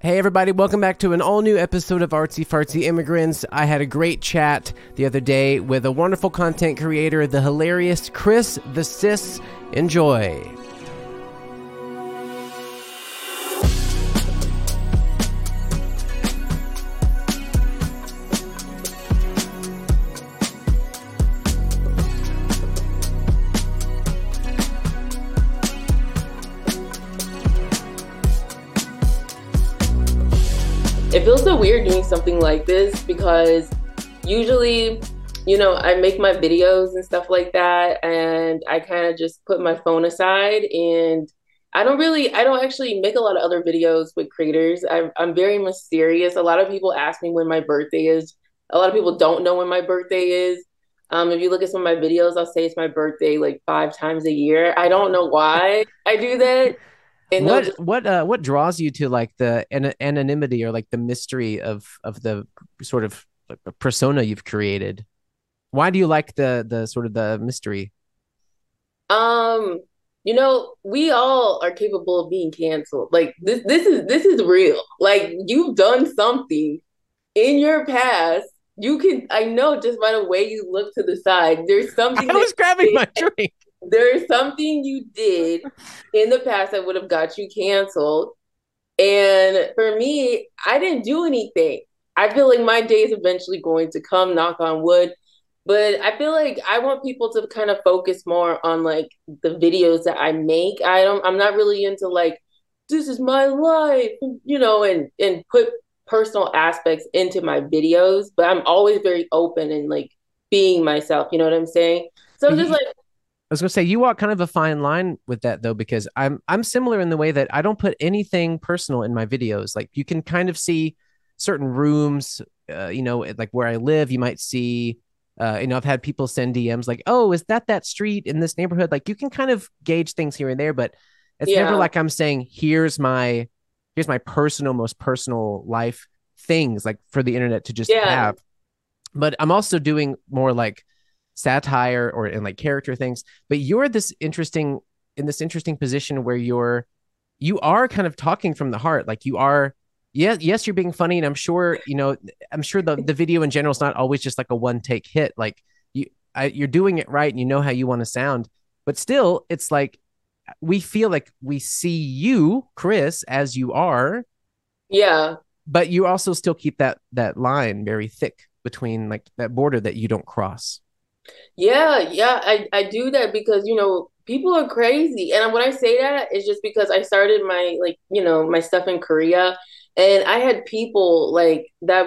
Hey everybody, welcome back to an all-new episode of Artsy Fartsy Immigrants. I had a great chat the other day with a wonderful content creator, the hilarious Chris the Sis. Enjoy. It feels so weird doing something like this because usually, I make my videos and stuff like that, and I kind of just put my phone aside and I don't actually make a lot of other videos with creators. I'm very mysterious. A lot of people ask me when my birthday is. A lot of people don't know when my birthday is. If you look at some of my videos, I'll say it's my birthday like 5 times a year. I don't know why I do that. And they'll just What draws you to like the anonymity or like the mystery of the sort of persona you've created? Why do you like the sort of the mystery? Um, we all are capable of being canceled. Like this is real. Like you've done something in your past. I know just by the way you look to the side, I was grabbing my drink. there's something you did in the past that would have got you canceled. And for me, I didn't do anything. I feel like my day is eventually going to come, knock on wood. But I feel like I want people to kind of focus more on like the videos that I make. I'm not really into like, this is my life, and put personal aspects into my videos, but I'm always very open and like being myself, you know what I'm saying? So I'm just I like, was gonna say you walk kind of a fine line with that though, because I'm similar in the way that I don't put anything personal in my videos. Like you can kind of see certain rooms, like where I live. You might see, I've had people send DMs like, "Oh, is that street in this neighborhood?" Like you can kind of gauge things here and there, but it's never yeah, like I'm saying, "Here's my most personal life things," like for the internet to just yeah, have. But I'm also doing more like satire or in like character things. But you're this interesting position where you are kind of talking from the heart. Like you are, yes, you're being funny, and I'm sure the video in general is not always just like a one take hit. Like you're doing it right, and you know how you want to sound. But still, it's like we feel like we see you, Chris, as you are, yeah. but you also still keep that line very thick between like that border that you don't cross. Yeah, yeah, I do that because, people are crazy. And when I say that, it's just because I started my like, my stuff in Korea, and I had people like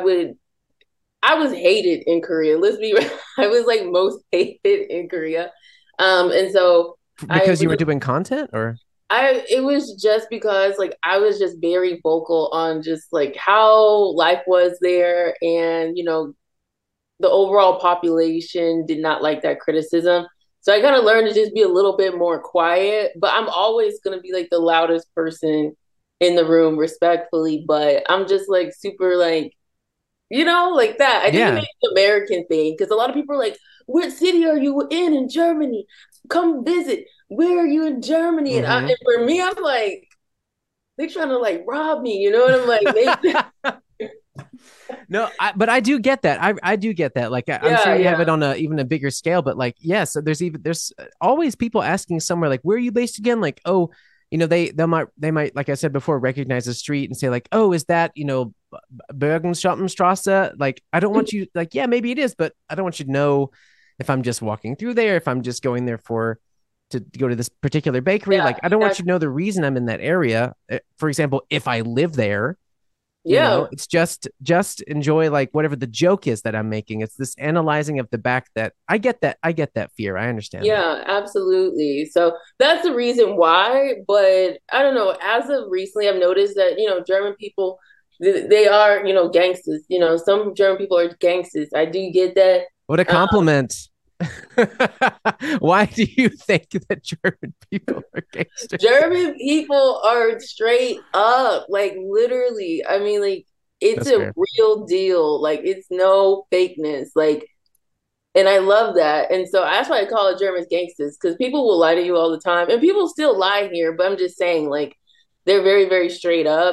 I was hated in Korea. Let's be real. I was like most hated in Korea. And so I Because you were doing content, or it was just because like I was just very vocal on just like how life was there, and the overall population did not like that criticism. So I kind of learned to just be a little bit more quiet, but I'm always going to be like the loudest person in the room respectfully, but I'm just like super like, like that. I think it yeah. makes an American thing because a lot of people are like, what city are you in Germany? Come visit. Where are you in Germany? Hmm. And for me, I'm like, they're trying to like rob me, you know what I'm like? No, but I do get that. I do get that. Like I'm sure Yeah, you have it yeah, on a even a bigger scale, but like yeah. So there's always people asking somewhere like, where are you based again? Like, oh, they might like I said before recognize the street and say like, oh, is that Bergenschottenstrasse? Like I don't want you like yeah maybe it is, but I don't want you to know if I'm just walking through there, if I'm just going there to go to this particular bakery. yeah, Like I don't want you exactly. to know the reason I'm in that area. For example, if I live there, Yeah. it's just enjoy like whatever the joke is that I'm making. It's this analyzing of the back that I get that fear. I understand that. Yeah, absolutely. So that's the reason why. But I don't know. As of recently, I've noticed that, German people, they are, gangsters. Some German people are gangsters. I do get that. What a Uh, compliment. Why do you think that German people are gangsters? German people are straight up, like literally. I mean, like, it's That's a fair. real deal. Like, it's no fakeness. Like, and I love that. And so that's why I call it Germans gangsters, because people will lie to you all the time. And people still lie here, but I'm just saying, like, they're very, very straight up.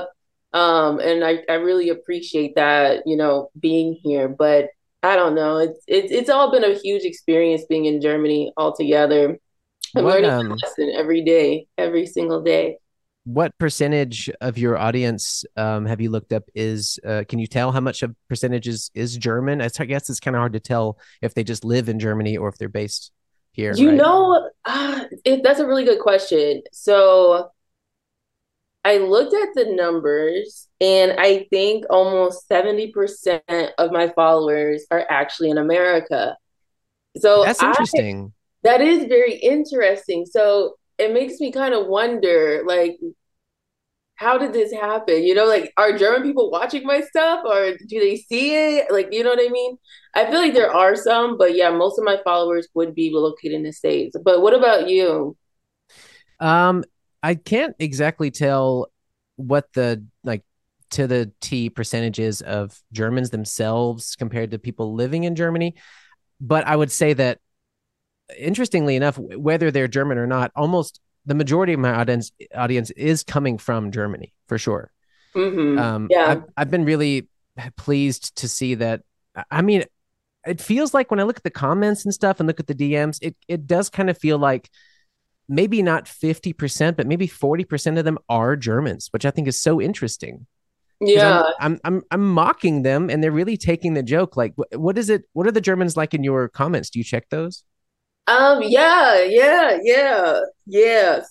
And I really appreciate that, being here. But I don't know. It's all been a huge experience being in Germany altogether. I'm What learning a lesson every day, every single day. what percentage of your audience have you looked up is can you tell how much of percentage is German? I guess it's kind of hard to tell if they just live in Germany or if they're based here, right? That's a really good question. So I looked at the numbers, and I think almost 70% of my followers are actually in America. So That's interesting. that is very interesting. So it makes me kind of wonder, like, how did this happen? Like, are German people watching my stuff, or do they see it? Like, you know what I mean? I feel like there are some, but yeah, most of my followers would be located in the States. But what about you? Um, I can't exactly tell what the like to the T percentages of Germans themselves compared to people living in Germany, but I would say that interestingly enough, whether they're German or not, almost the majority of my audience is coming from Germany for sure. Yeah. I've been really pleased to see that. I mean, it feels like when I look at the comments and stuff and look at the DMs, it does kind of feel like maybe not 50%, but maybe 40% of them are Germans, which I think is so interesting because Yeah. I'm mocking them and they're really taking the joke. Like, what is it? What are the Germans like in your comments? Do you check those? Yeah, yeah, yeah, yeah.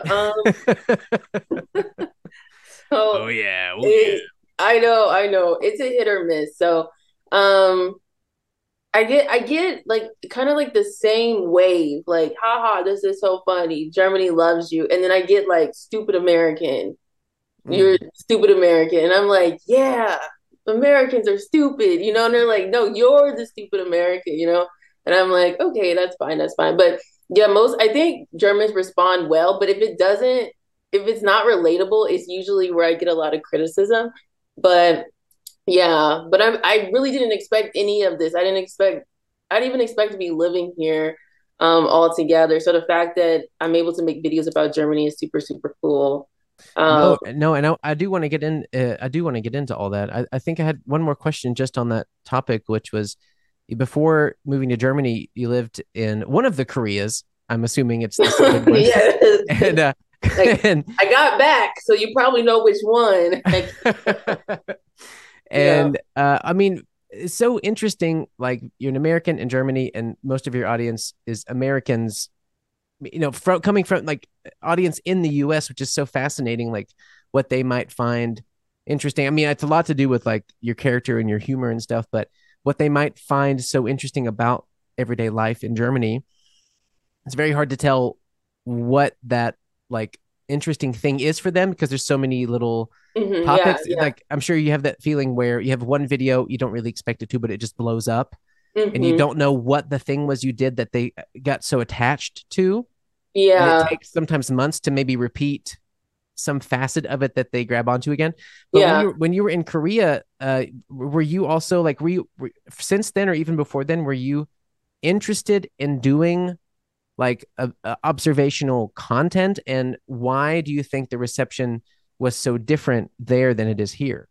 Oh So yeah, oh yeah. it, I know. It's a hit or miss. So, um, I get like kind of like the same wave, like, haha, this is so funny. Germany loves you. And then I get like stupid American. You're Mm. stupid American. And I'm like, yeah, Americans are stupid, and they're like, no, you're the stupid American. And I'm like, okay, that's fine, that's fine. But yeah, I think Germans respond well, but if it's not relatable, it's usually where I get a lot of criticism. But yeah, but I really didn't expect any of this. I didn't even expect to be living here altogether. So the fact that I'm able to make videos about Germany is super, super cool. Um, No, and I do want to get in. I do want to get into all that. I think I had one more question just on that topic, which was before moving to Germany, you lived in one of the Koreas. I'm assuming it's this good one, yes. and Like, and I got back, so you probably know which one. Like, yeah. and I mean, it's so interesting. Like you're an American in Germany, and most of your audience is Americans. Coming from like audience in the US, which is so fascinating, like what they might find interesting. I mean, it's a lot to do with like your character and your humor and stuff, but what they might find so interesting about everyday life in Germany, it's very hard to tell what that like interesting thing is for them because there's so many little Yeah, topics. yeah. Like I'm sure you have that feeling where you have one video you don't really expect it to, but it just blows up and you hmm don't know what the thing was you did that they got so attached to, and it Yeah, takes sometimes months to maybe repeat some facet of it that they grab onto again. But yeah. when you were in Korea, were you also like since then or even before then were you interested in doing like observational content, and why do you think the reception was so different there than it is here?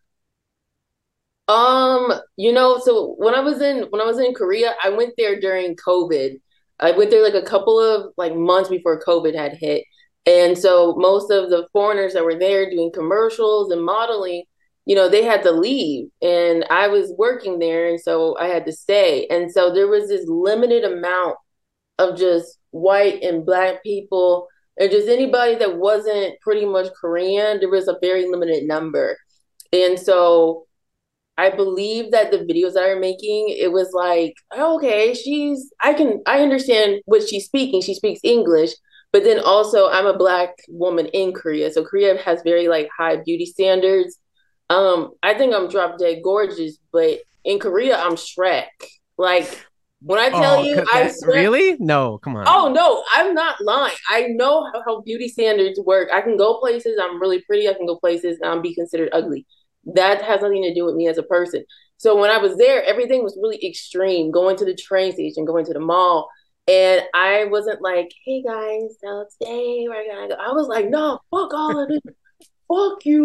So when I was in Korea, I went there during COVID. I went there like a couple of like months before COVID had hit. And so most of the foreigners that were there doing commercials and modeling, they had to leave. And I was working there, and so I had to stay. And so there was this limited amount of just white and black people, and just anybody that wasn't pretty much Korean. There was a very limited number. And so I believe that the videos that I'm making, it was like, oh, okay, I understand what she's speaking. She speaks English, but then also I'm a black woman in Korea. So Korea has very like high beauty standards. I think I'm drop dead gorgeous, but in Korea, I'm Shrek. Like, when I tell Oh, you, I swear, really? No, come on. oh no, I'm not lying. I know how beauty standards work. I can go places, I'm really pretty. I can go places and I'm be considered ugly. That has nothing to do with me as a person. So when I was there, everything was really extreme. Going to the train station, going to the mall. And I wasn't like, hey guys, so today we're gonna go. I was like, no, fuck all of this. Fuck you.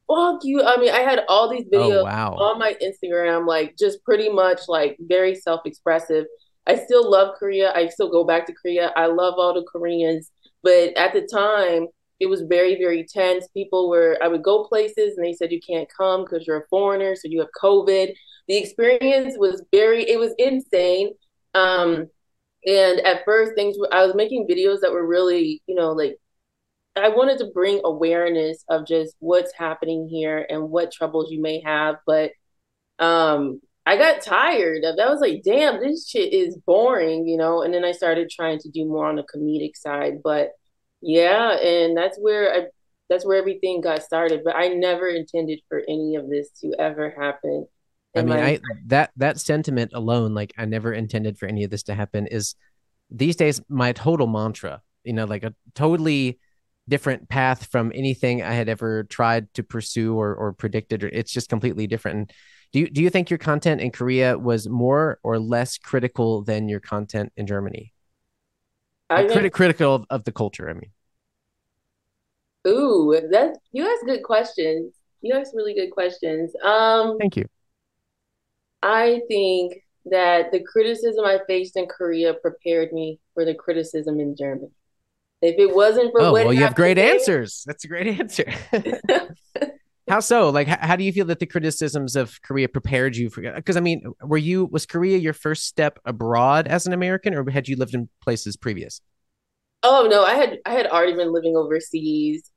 fuck you. I mean, I had all these Oh, videos wow. on my Instagram, like just pretty much like very self-expressive. I still love Korea. I still go back to Korea. I love all the Koreans. But at the time, it was very, very tense. I would go places and they said, you can't come because you're a foreigner, so you have COVID. The experience was it was insane. Um, and at first, I was making videos that were really, like I wanted to bring awareness of just what's happening here and what troubles you may have. But I got tired of that. I was like, damn, this shit is boring. And then I started trying to do more on the comedic side. But yeah, and that's where everything got started. But I never intended for any of this to ever happen I in mean, my that sentiment alone, like I never intended for any of this to happen, is these days my total mantra. Like a totally different path from anything I had ever tried to pursue or predicted. It's just completely different. And do you think your content in Korea was more or less critical than your content in Germany? I Like think critical of the culture, I mean. ooh, that you ask good questions. You ask really good questions. Thank you. I think that the criticism I faced in Korea prepared me for the criticism in Germany. If it wasn't for Oh, what well, you have happened great answers. That's a great answer. there, How so? Like, how do you feel that the criticisms of Korea prepared you for? Because I mean, was Korea your first step abroad as an American, or had you lived in places previous? oh no, I had already been living overseas.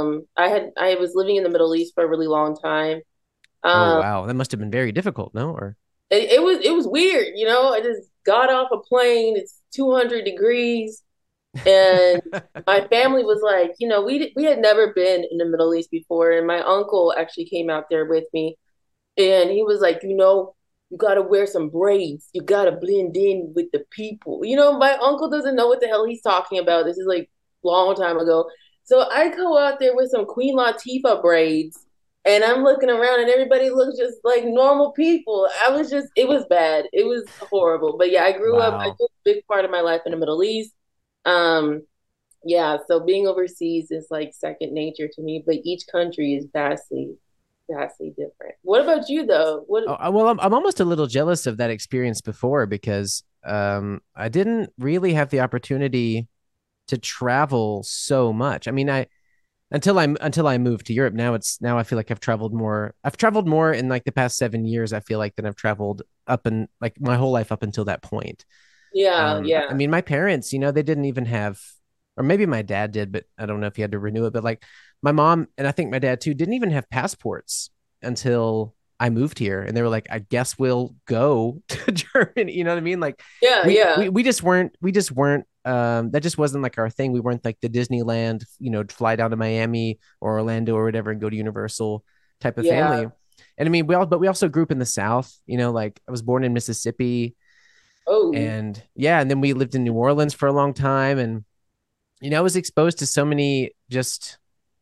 I was living in the Middle East for a really long time. Oh, Um, wow, that must have been very difficult, no? Or it was weird. I just got off a plane. It's 200 degrees. And my family was like, we had never been in the Middle East before, and my uncle actually came out there with me, and he was like, you got to wear some braids. You got to blend in with the people. My uncle doesn't know what the hell he's talking about. This is like a long time ago. So I go out there with some Queen Latifah braids, and I'm looking around, and everybody looks just like normal people. It was bad. It was horrible. But yeah, I wow. grew up a big part of my life in the Middle East. Um, yeah, so being overseas is like second nature to me, but each country is vastly, vastly different. What about you though? What Well, I'm almost a little jealous of that experience before because I didn't really have the opportunity to travel so much. I mean, I until I moved to Europe. Now I feel like I've traveled more. I've traveled more in like the past 7 years. I feel like than I've traveled up in like my whole life up until that point. Yeah, I yeah. mean, my parents, they didn't even have, or maybe my dad did, but I don't know if he had to renew it. But like my mom and I think my dad too didn't even have passports until I moved here, and they were like, "I guess we'll go to Germany." You know what I mean? Like Yeah, yeah. we just weren't. That just wasn't like our thing. We weren't like the Disneyland, fly down to Miami or Orlando or whatever and go to Universal type of Yeah. family. And I mean, but we also grew up in the South. Like I was born in Mississippi, Oh, and yeah, and then we lived in New Orleans for a long time, and I was exposed to so many just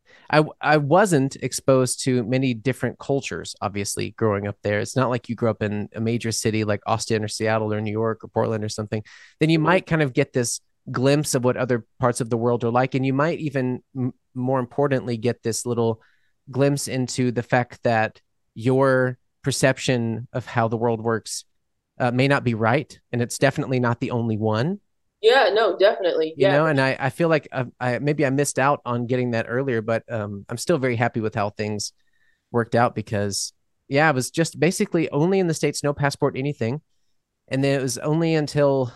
I wasn't exposed to many different cultures, obviously, growing up there. It's not like you grew up in a major city like Austin or Seattle or New York or Portland or something. Then you mhm. might kind of get this glimpse of what other parts of the world are like. And you might even, more importantly, get this little glimpse into the fact that your perception of how the world works may not be right. And it's definitely not the only one. Yeah, no, definitely. Yeah, for And I feel like maybe I missed out on getting that earlier, but I'm still very happy with how things worked out because, yeah, I was just basically only in the States, no passport, anything. And then it was only until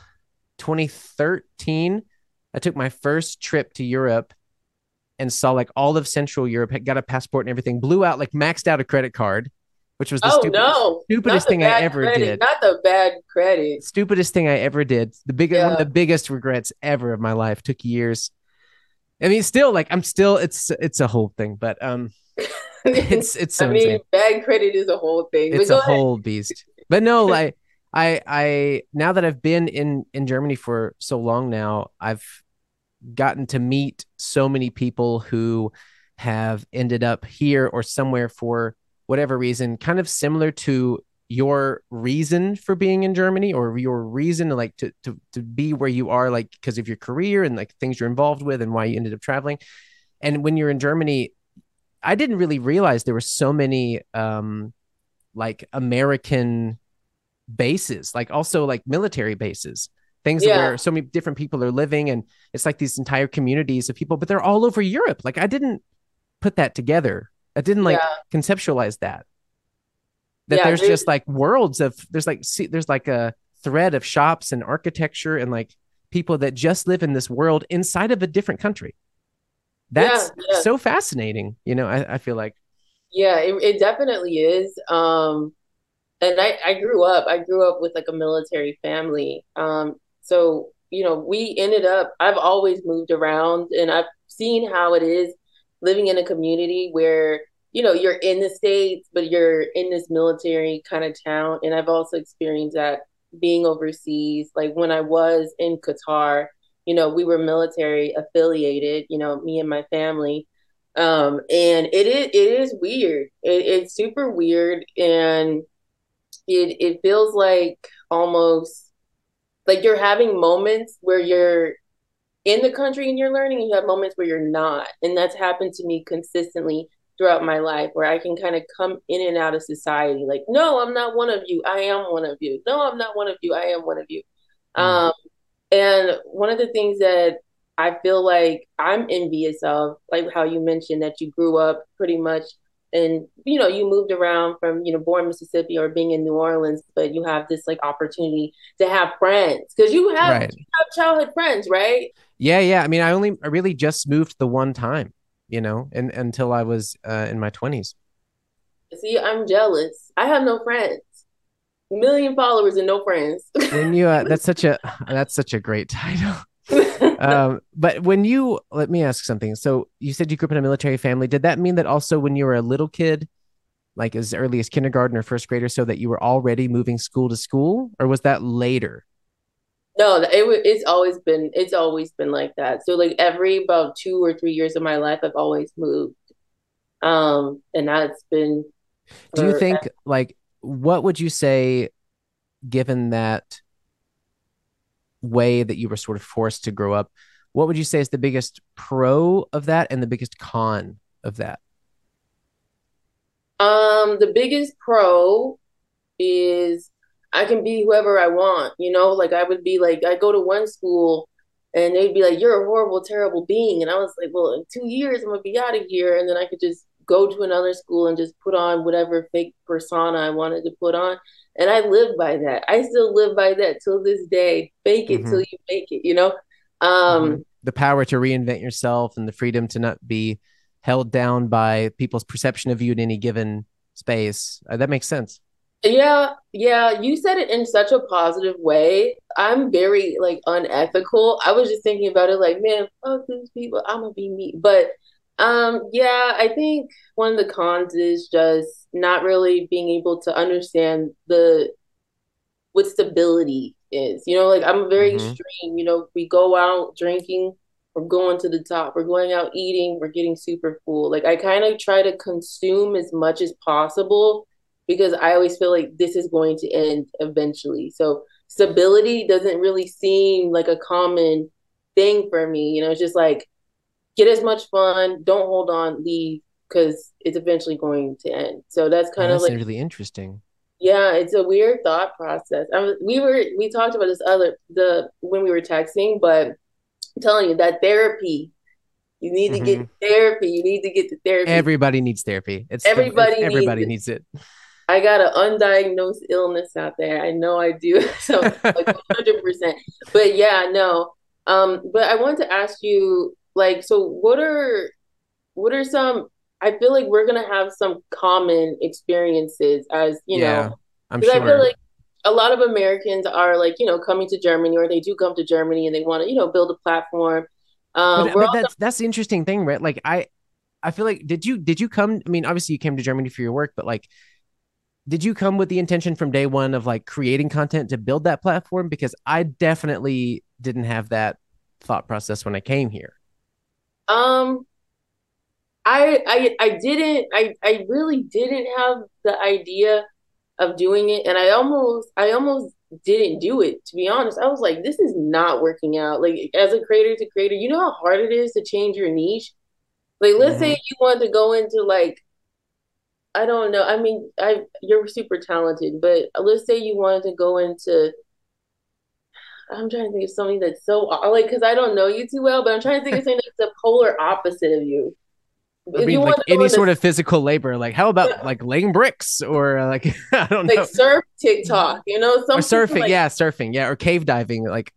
2013 I took my first trip to Europe and saw like all of Central Europe, had got a passport and everything, blew out, like maxed out a credit card, which was the oh no, not stupidest the thing I bad ever credit. did. Not the bad credit. Stupidest thing I ever did. One of Yeah. the biggest regrets ever of my life. Took years. I mean, still, like I'm still, it's a whole thing, but it's I so mean, insane. bad credit is a whole thing. But It's a go ahead. whole beast. But no, like I now that I've been in Germany for so long now, I've gotten to meet so many people who have ended up here or somewhere for whatever reason, kind of similar to your reason for being in Germany or your reason to like to be where you are, like because of your career and like things you're involved with and why you ended up traveling. And when you're in Germany, I didn't really realize there were so many like American bases, like also like military bases, things Yeah, where so many different people are living, and it's like these entire communities of people, but they're all over Europe. Like I didn't put that together. I didn't like yeah, conceptualize that yeah. there's just like worlds of there's like see, there's like a thread of shops and architecture and like people that just live in this world inside of a different country. Yeah, That's yeah, so fascinating. I feel like. yeah. It definitely is. And I grew up with like a military family. So we ended up. I've always moved around, and I've seen how it is living in a community where you're in the States, but you're in this military kind of town. And I've also experienced that being overseas. Like when I was in Qatar, we were military affiliated. Me and my family. And it is weird. It's super weird, and it feels like almost like you're having moments where you're in the country and you're learning, and you have moments where you're not. And that's happened to me consistently throughout my life, where I can kind of come in and out of society. Like, no, I'm not one of you. I am one of you. No, I'm not one of you. I am one of you. Mm. Um, and one of the things that I feel like I'm envious of, like how you mentioned that you grew up pretty much and you moved around from born Mississippi or being in New Orleans, but you have this like opportunity to have friends because Right. you have childhood friends, right? Yeah. I mean, I really just moved the one time, and until I was in my 20s. See, I'm jealous. I have no friends. Million followers and no friends. When you that's such a great title. But when you let me ask something. So you said you grew up in a military family. Did that mean that also when you were a little kid, like as early as kindergarten or first grade or so, that you were already moving school to school, or was that later? No, it's always been like that. So like every about 2 or 3 years of my life, I've always moved. And that's been Do you for think like what would you say, given that way that you were sort of forced to grow up, what would you say is the biggest pro of that and the biggest con of that? the biggest pro is I can be whoever I want, like I would be like I go to one school and they'd be like, you're a horrible, terrible being. And I was like, well, in 2 years I'm gonna be out of here. And then I could just go to another school and just put on whatever fake persona I wanted to put on. And I live by that. I still live by that till this day. Fake it till Mm-hmm. you make it. Mm-hmm. Um, The power to reinvent yourself and the freedom to not be held down by people's perception of you in any given space. That makes sense. Yeah, yeah, you said it in such a positive way. I'm very like unethical. I was just thinking about it like, man, fuck these people. I'm gonna be me. But yeah, I think one of the cons is just not really being able to understand the what stability is. Like I'm very Mm-hmm. extreme. We go out drinking, we're going to the top, we're going out eating, we're getting super full. Like I kind of try to consume as much as possible because I always feel like this is going to end eventually. So stability doesn't really seem like a common thing for me. It's just like get as much fun, don't hold on, leave because it's eventually going to end. So that's Oh, kind of that's like really interesting. yeah, it's a weird thought process. We talked about this other the when we were texting, but I'm telling you that therapy, you need to Mm-hmm. get therapy. You need to get the therapy. Everybody needs therapy. It's Everybody needs everybody it. needs it. I got an undiagnosed illness out there. I know I do. So like 100%. But yeah, no. But I want to ask you, like, so what are some I feel like we're gonna have some common experiences as, Yeah, I'm because I feel sure. like a lot of Americans are like, coming to Germany or they do come to Germany and they want to, build a platform. We're But also that's the interesting thing, right? Like I feel like did you come? I mean, obviously you came to Germany for your work, but like did you come with the intention from day one of like creating content to build that platform? Because I definitely didn't have that thought process when I came here. um I really didn't have the idea of doing it, and I almost didn't do it, to be honest. I was like, this is not working out. Like as a creator to creator, you know how hard it is to change your niche. Like, let's say Hmm. you want to go into like, I don't know. I mean, I you're super talented, but let's say you wanted to go into. I'm trying to think of something that's so like because I don't know you too well, but I'm trying to think of something that's the polar opposite of you. I If mean, you want like to go any into sort of physical labor. Like, how about like laying bricks or like I don't like know, surf TikTok, or some people surfing? like Yeah, surfing. Yeah, or cave diving. Like,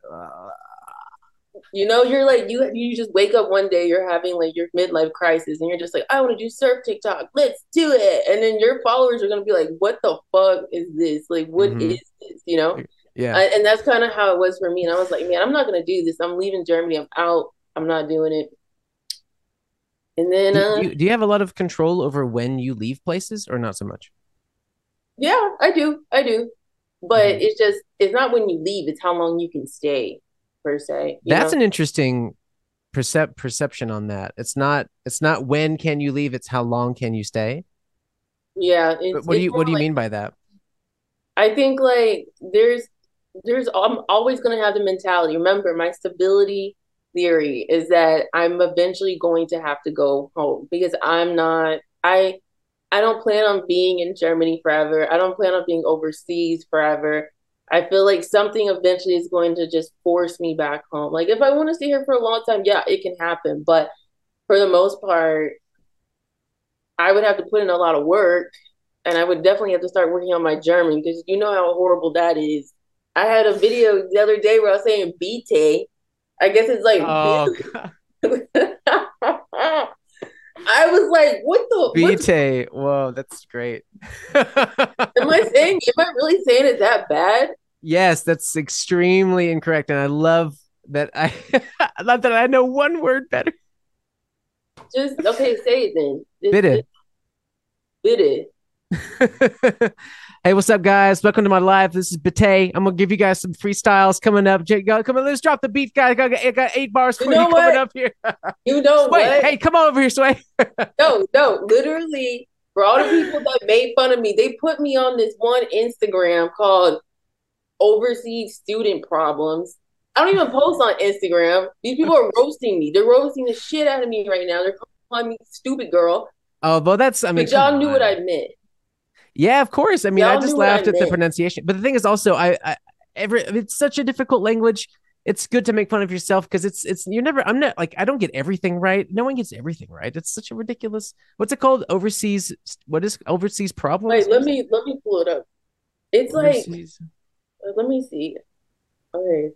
you're like you just wake up one day, you're having like your midlife crisis, and you're just like, I want to do surf TikTok, let's do it. And then your followers are gonna be like, what the fuck is this? Like, what hmm is this? yeah. And that's kind of how it was for me. And I was like, man, I'm not gonna do this. I'm leaving Germany. I'm out. I'm not doing it. And then Do you have a lot of control over when you leave places, or not so much? yeah, I do. But Hmm. it's not when you leave, it's how long you can stay per se, That's an interesting perception on that. It's not when can you leave, it's how long can you stay. Yeah, But it's more what do you like mean by that? I think like there's I'm always going to have the mentality. Remember, my stability theory is that I'm eventually going to have to go home because I don't plan on being in Germany forever. I don't plan on being overseas forever. I feel like something eventually is going to just force me back home. Like if I want to stay here for a long time, yeah, it can happen, but for the most part, I would have to put in a lot of work and I would definitely have to start working on my German because you know how horrible that is. I had a video the other day where I was saying "bite." I guess it's like Oh, I was like, what's Vite. Whoa, that's great. am I really saying it that bad? Yes, that's extremely incorrect. And I love that I love that I know one word better. Just okay, say it then. Bitte. Just bit it. Hey, what's up, guys? Welcome to my live. This is Bate. I'm gonna give you guys some freestyles coming up. Come on, let's drop the beat, guys. I got 8 bars You for you know coming what? up here. You know Sway, what? hey, come on over here, Sway. No, no, literally, for all the people that made fun of me, they put me on this one Instagram called Overseas Student Problems. I don't even post on Instagram. These people are roasting me. They're roasting the shit out of me right now. They're calling me stupid girl. Oh, well, I mean, But come y'all knew what I on. meant. Yeah, of course. I mean, I Y'all just knew what I laughed at the meant. pronunciation. But the thing is also, it's such a difficult language. It's good to make fun of yourself because you're never, I'm not like, I don't get everything right. No one gets everything right. It's such a ridiculous, what's it called? What is overseas problems? Wait, What is it? let me pull it up. It's like Overseas. let me see. Okay.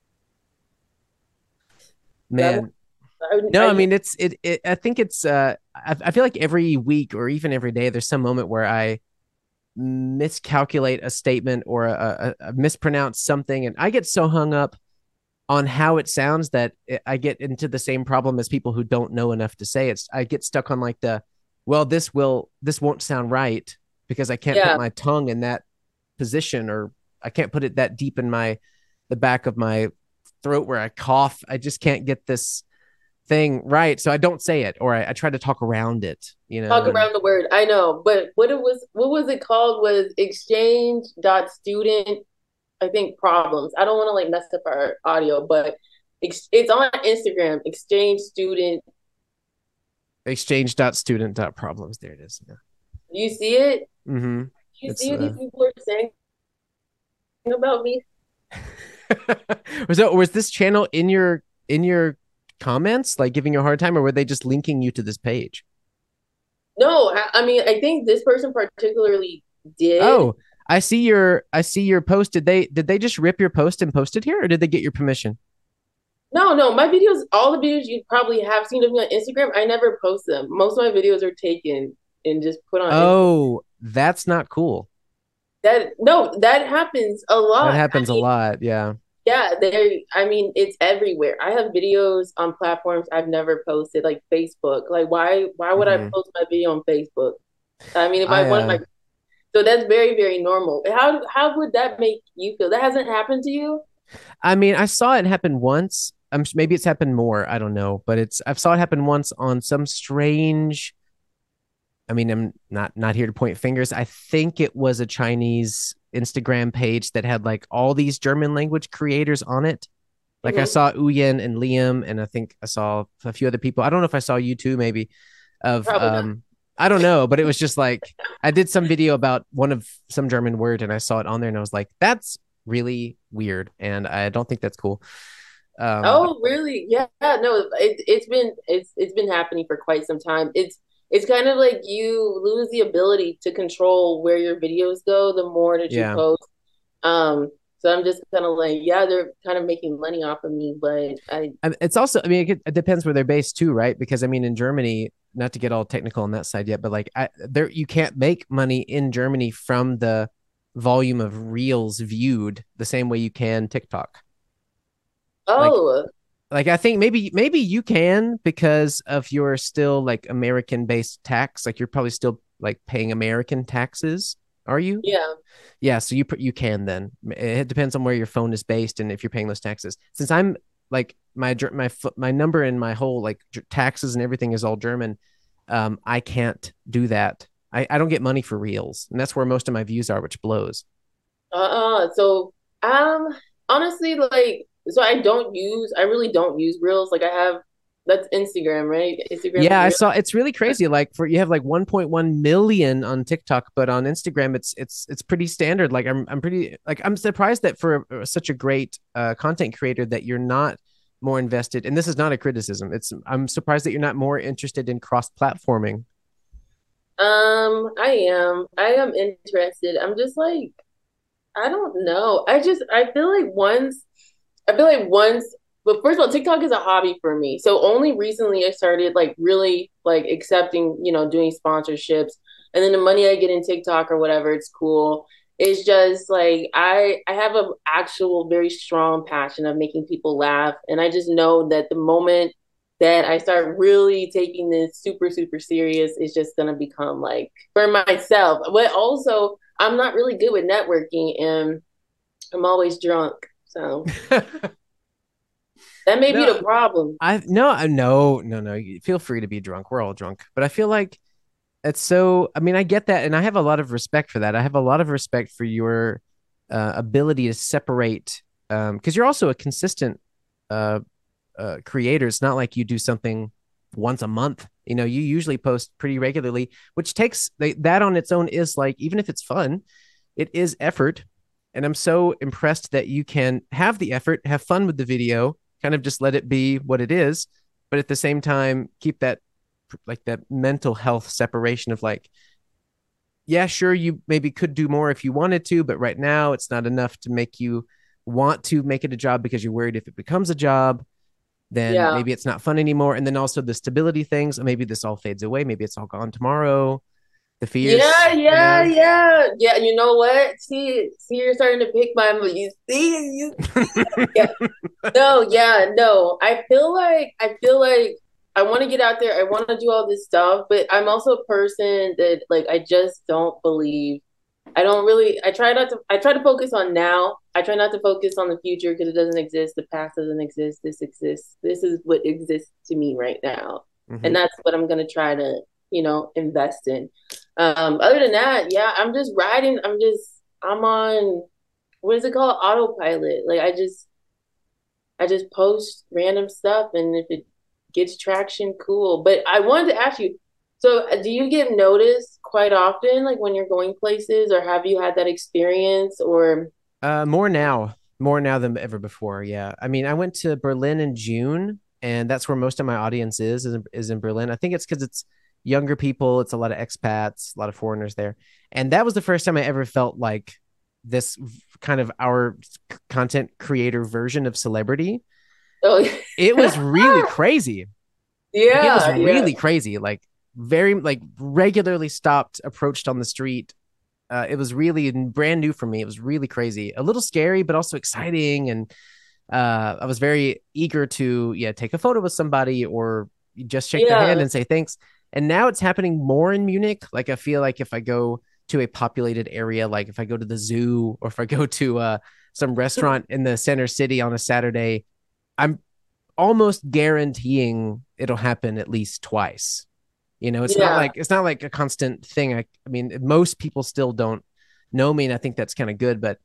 I, Man. No, I I mean, I think I feel like every week or even every day, there's some moment where I miscalculate a statement or a mispronounce something. And I get so hung up on how it sounds that I get into the same problem as people who don't know enough to say it. I get stuck on like well, this won't sound right because I can't put yeah, my tongue in that position, or I can't put it that deep in the back of my throat where I cough. I just can't get this thing right. So I don't say it, or I try to talk around it, talk and around the word. I know, but what was it called was exchange dot student I think problems. I don't want to like mess up our audio, but it's on Instagram. Exchange student. exchange.student.problems. There it is. Yeah. You see it? Mm-hmm. You It's see what these people are saying about me? was this channel in your comments, like giving you a hard time, or were they just linking you to this page? No, I mean I think this person particularly did. Oh, I see your post. Did they just rip your post and post it here, or did they get your permission? No, no, my videos, all the videos you probably have seen of me on Instagram, I never post them. Most of my videos are taken and just put on Instagram. Oh, that's not cool. That no, that happens a That lot. happens a lot. Yeah. Yeah, I mean, it's everywhere. I have videos on platforms I've never posted, like Facebook. Like why would I Hmm. post my video on Facebook? I mean, if I I wanted my so that's very, very normal. How would that make you feel? That hasn't happened to you? I mean, I saw it happen once. Maybe it's happened more. I don't know, but I've saw it happen once on some strange. I mean, I'm not here to point fingers. I think it was a Chinese Instagram page that had like all these German language creators on it, Like I Hmm. saw Uyen and Liam, and I think I saw a few other people. I don't know if I saw you too, maybe of Probably not. I don't know, but it was just like I did some video about one of some German word and I saw it on there and I was like, that's really weird and I don't think that's cool. But Oh, really? Yeah, no, it's been happening for quite some time. It's kind of like you lose the ability to control where your videos go the more that you yeah, post. So I'm just kind of like, yeah, they're kind of making money off of me, but I it's also, I mean, it depends where they're based too, right? Because I mean, in Germany, not to get all technical on that side yet, but like there, you can't make money in Germany from the volume of reels viewed the same way you can TikTok. Like oh, I think maybe you can because of your still like American based tax. Like you're probably still like paying American taxes. Are you? yeah. Yeah, so you can then. It depends on where your phone is based and if you're paying those taxes. Since I'm like my number and my whole like taxes and everything is all German, I can't do that. I don't get money for reels, and that's where most of my views are, which blows. So um honestly, like, so I really don't use Reels. Like I have, that's Instagram, right? Instagram Yeah, is I Reels. saw it's really crazy. Like for you have like 1.1 million on TikTok, but on Instagram it's pretty standard. Like I'm pretty like I'm surprised that for such a great content creator that you're not more invested. And this is not a criticism. It's I'm surprised that you're not more interested in cross platforming. I am interested. I'm just like, I don't know. I feel like once, but first of all, TikTok is a hobby for me. So only recently I started like really like accepting, doing sponsorships, and then the money I get in TikTok or whatever, it's cool. It's just like I have a actual very strong passion of making people laugh, and I just know that the moment that I start really taking this super super serious, it's just gonna become like for myself. But also, I'm not really good with networking, and I'm always drunk, so that may be No, the problem. I no no no no. Feel free to be drunk. We're all drunk, but I feel like it's so. I mean, I get that, and I have a lot of respect for that. I have a lot of respect for your ability to separate, because you're also a consistent uh, creator. It's not like you do something once a month. You know, you usually post pretty regularly, which takes that on its own is like even if it's fun, it is effort. And I'm so impressed that you can have the effort, have fun with the video, kind of just let it be what it is, but at the same time keep that like that mental health separation of like, yeah, sure, you maybe could do more if you wanted to, but right now it's not enough to make you want to make it a job because you're worried if it becomes a job, then Yeah. maybe it's not fun anymore. And then also the stability things, maybe this all fades away, maybe it's all gone tomorrow. The fears, Yeah, you yeah, know. yeah. Yeah, you know what? See, you're starting to pick my you see. Yeah. No, yeah, no. I feel like I want to get out there. I want to do all this stuff, but I'm also a person that like I just don't believe. I don't really I try to focus on now. I try not to focus on the future because it doesn't exist. The past doesn't exist. This exists. This is what exists to me right now. And Mm-hmm. that's what I'm gonna try to, invest in. Other than that, yeah, I'm just riding. I'm on, what is it called? Autopilot. Like I just post random stuff, and if it gets traction, cool. But I wanted to ask you, so do you get noticed quite often, like when you're going places, or have you had that experience? Or More now than ever before. Yeah, I mean, I went to Berlin in June, and that's where most of my audience is in Berlin. I think it's because it's younger people, it's a lot of expats, a lot of foreigners there, and that was the first time I ever felt like this kind of our content creator version of celebrity. oh, It was really crazy. Like it was yeah, yeah, really crazy. Like very like regularly stopped, approached on the street. It was really brand new for me. It was really crazy, a little scary, but also exciting. And I was very eager to take a photo with somebody or just shake their hand yeah, and say thanks. And now it's happening more in Munich. Like I feel like if I go to a populated area, like if I go to the zoo or if I go to some restaurant in the center city on a Saturday, I'm almost guaranteeing it'll happen at least twice. You know, yeah, it's not like a constant thing. I mean, most people still don't know me, and I think that's kind of good. But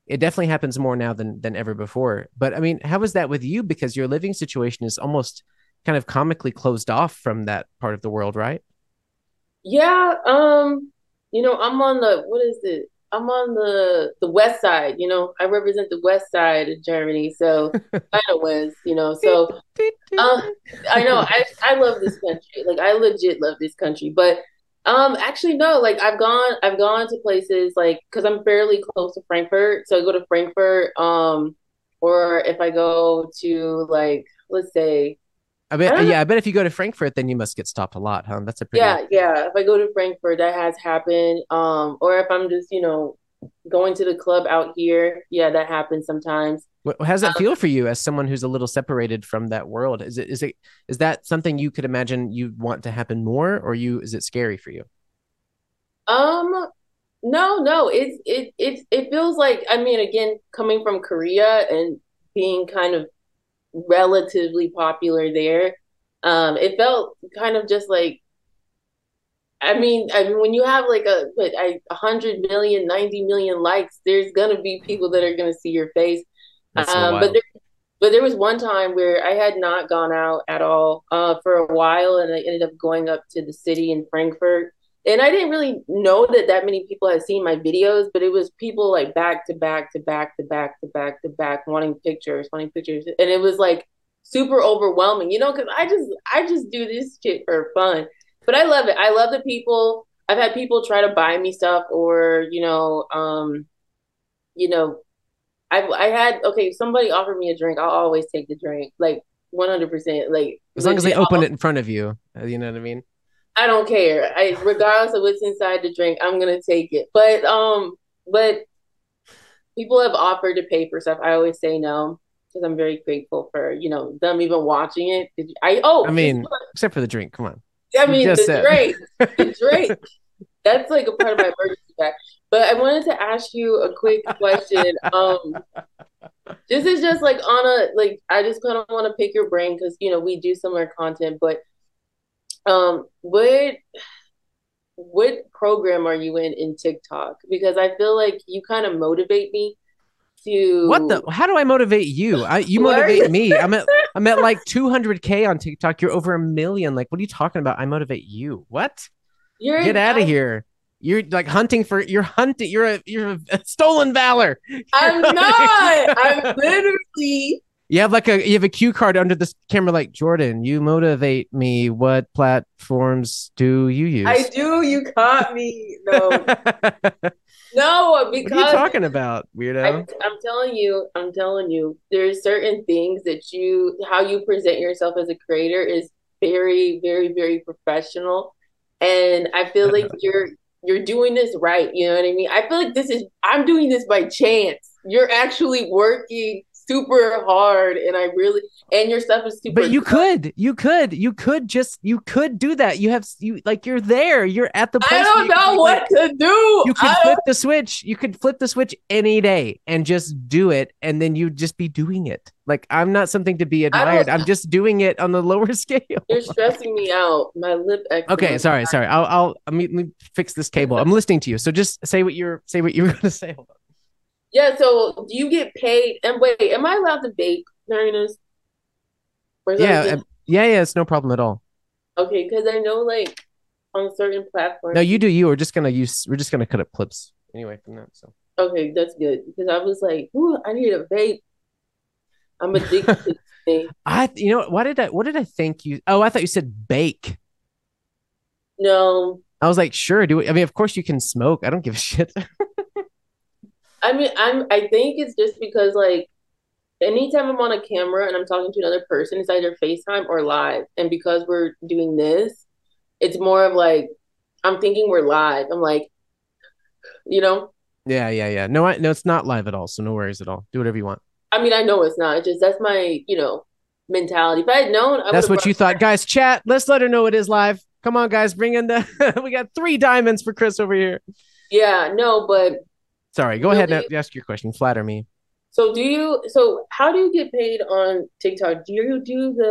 it definitely happens more now than ever before. But I mean, how is that with you? Because your living situation is almost kind of comically closed off from that part of the world, right? Yeah, I'm on the what is it? I'm on the west side, I represent the west side of Germany, so kind of west. So uh I know I love this country. Like I legit love this country. But actually no, like I've gone to places like because I'm fairly close to Frankfurt. So I go to Frankfurt, or if I go to like let's say I I bet, don't know. yeah, I bet if you go to Frankfurt, then you must get stopped a lot, huh? That's a pretty. Yeah, yeah. If I go to Frankfurt, that has happened. Or if I'm just, going to the club out here, yeah, that happens sometimes. How does that Um, feel for you as someone who's a little separated from that world? Is that something you could imagine you want to happen more, or is it scary for you? um, no, no, it feels like I mean, again, coming from Korea and being kind of relatively popular there, it felt kind of just like I mean, when you have like 100 million, 90 million likes, there's gonna be people that are gonna see your face. That's so But wild. there was one time where I had not gone out at all for a while, and I ended up going up to the city in Frankfurt. And I didn't really know that many people had seen my videos, but it was people like back to back to back to back to back to back wanting pictures, and it was like super overwhelming, because I just do this shit for fun. But I love it. I love the people. I've had people try to buy me stuff, or you know, I had okay. If somebody offered me a drink, I'll always take the drink, like 100%, like As long as they legit. open it in front of you, you know what I mean? I don't care. Regardless of what's inside the drink, I'm gonna take it. But people have offered to pay for stuff. I always say no because I'm very grateful for them even watching it. I mean, except for the drink. Come on, I you mean just said. the drink. That's like a part of my emergency bag. But I wanted to ask you a quick question. This is just like on a like I just kind of want to pick your brain because we do similar content, but what program are you in TikTok? Because I feel like you kind of motivate me What the? to How do I motivate you? You learn. motivate me. I'm at like 200K on TikTok. You're over a million. Like, what are you talking about? I motivate you. What? Get You're out of here. You're like hunting for. You're hunting. You're a stolen valor. You're I'm hunting. not. I'm literally You have a cue card under this camera. Like Jordan, you motivate me. What platforms do you I use? do. You caught me. No, What no, are you because talking about, weirdo? I'm telling you, there's certain things that how you present yourself as a creator is very, very, very professional. And I feel like you're doing this right. You know what I mean? I feel like I'm doing this by chance. You're actually working super hard, and and your stuff is But super. you could do that. You're there. You're at the I place where don't you could know be like, what to do. you could I flip don't. the switch. You could flip the switch any day and just do it, and then you'd just be doing it. Like I'm not something to be I don't. admired. I'm just doing it on the lower scale. You're stressing me out. My lip Okay, eczema. sorry. Let me fix this cable. I'm listening to you. So just say what you were going to say. Hold on. Yeah, so do you get paid? And wait, am I allowed to bake during this? Or is that Yeah, again? yeah. It's no problem at all. Okay, because I know like on certain No, platforms you do you. We're just gonna cut up clips anyway from that. So okay, that's good. Because I was like, ooh, I need a vape. I'm addicted to this thing. what did I think you? Oh, I thought you said bake. No. I was like, sure, do it. I mean, of course you can smoke. I don't give a shit. I mean I think it's just because like anytime I'm on a camera and I'm talking to another person, it's either FaceTime or live. And because we're doing this, it's more of like I'm thinking we're live. I'm like, you know, Yeah. No, it's not live at all. So no worries at all. Do whatever you want. I mean I know it's not. It's just that's my, mentality. If I had known, I would That's have what brought. you thought, guys. Chat. Let's let her know it is live. Come on, guys. Bring in the. We got 3 diamonds for Chris over here. Yeah, no, but Sorry. Go ahead and really, ask your question. Flatter me. so how do you get paid on TikTok? Do you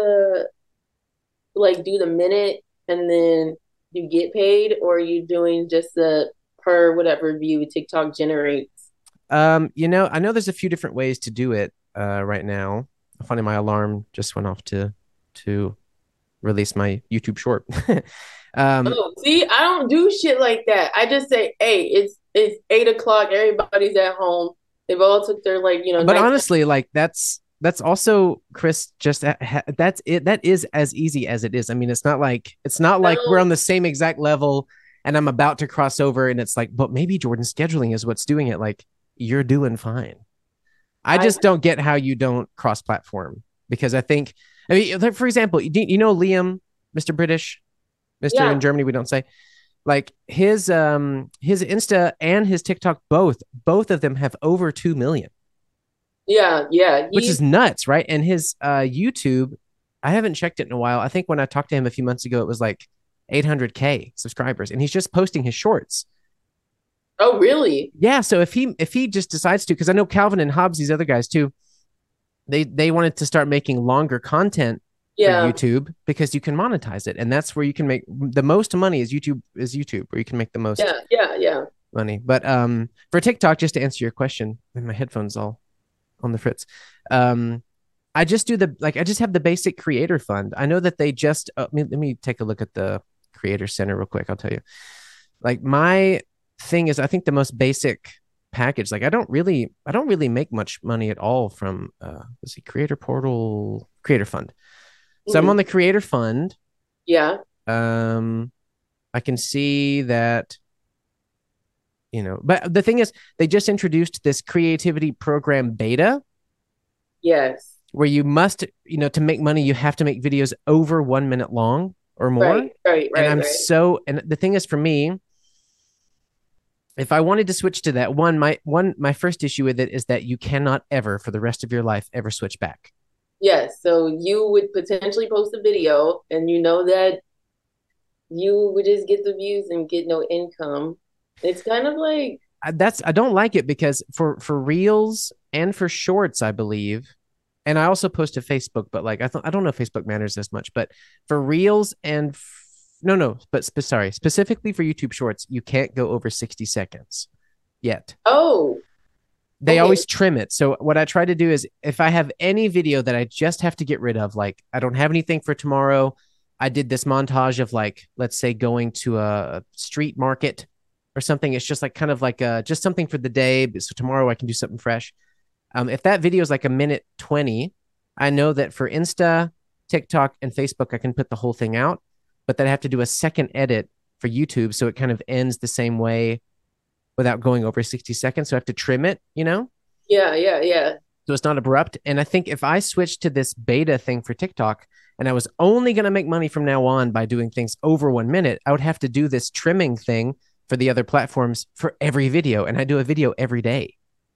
do the minute and then you get paid, or are you doing just the per whatever view TikTok generates? I know there's a few different ways to do it right now. Funny, my alarm just went off to release my YouTube short. um, Oh, see, I don't do shit like that. I just say, hey, it's 8 o'clock. Everybody's at home. They've all took their like, but night. honestly, like that's also Chris. Just that's it. That is as easy as it is. I mean, it's not like we're on the same exact level, and I'm about to cross over, and it's like, but maybe Jordan's scheduling is what's doing it. Like you're doing fine. I I just don't get how you don't cross platform because I mean, like, for example, you know Liam, Mr. British, Mr. in yeah, Germany, we don't say like his Insta and his TikTok both of them have over 2 million, yeah. which He's is nuts, right? And his YouTube, I haven't checked it in a while. I think when I talked to him a few months ago, it was like 800K subscribers, and he's just posting his shorts. oh really? Yeah, so if he just decides to, because I know Calvin and Hobbs, these other guys too, they wanted to start making longer content for Yeah, YouTube because you can monetize it, and that's where you can make the most money. Is YouTube where you can make the most yeah. money. But for TikTok, just to answer your question, and my headphones all on the fritz. Um, I just have the basic creator fund. I know that they just let me take a look at the creator center real quick. I'll tell you. Like my thing is, I think the most basic package. Like I don't really make much money at all from let's see, creator portal, creator fund. So I'm hmm on the creator fund. yeah, Um, I can see that, but the thing is, they just introduced this creativity program beta yes. where you must, to make money, you have to make videos over 1 minute long or more. Right. And the thing is for me, if I wanted to switch to that, my first issue with it is that you cannot ever, for the rest of your life, ever switch back. Yes. So you would potentially post a video, and you know that you would just get the views and get no income. It's kind of like, I don't like it because for reels and for shorts, I believe, and I also post to Facebook, but like I don't know if Facebook matters as much, but for reels and no, but sorry, specifically for YouTube Shorts, you can't go over 60 seconds yet. oh, They okay, always trim it. So what I try to do is if I have any video that I just have to get rid of, like I don't have anything for tomorrow, I did this montage of like, let's say going to a street market or something. It's just like kind of like just something for the day. So tomorrow I can do something fresh. If that video is like a minute 20, I know that for Insta, TikTok, and Facebook, I can put the whole thing out, but then I have to do a second edit for YouTube. So it kind of ends the same way without going over 60 seconds. So I have to trim it. yeah. So it's not abrupt. And I think if I switched to this beta thing for TikTok and I was only going to make money from now on by doing things over 1 minute, I would have to do this trimming thing for the other platforms for every video. And I do a video every day.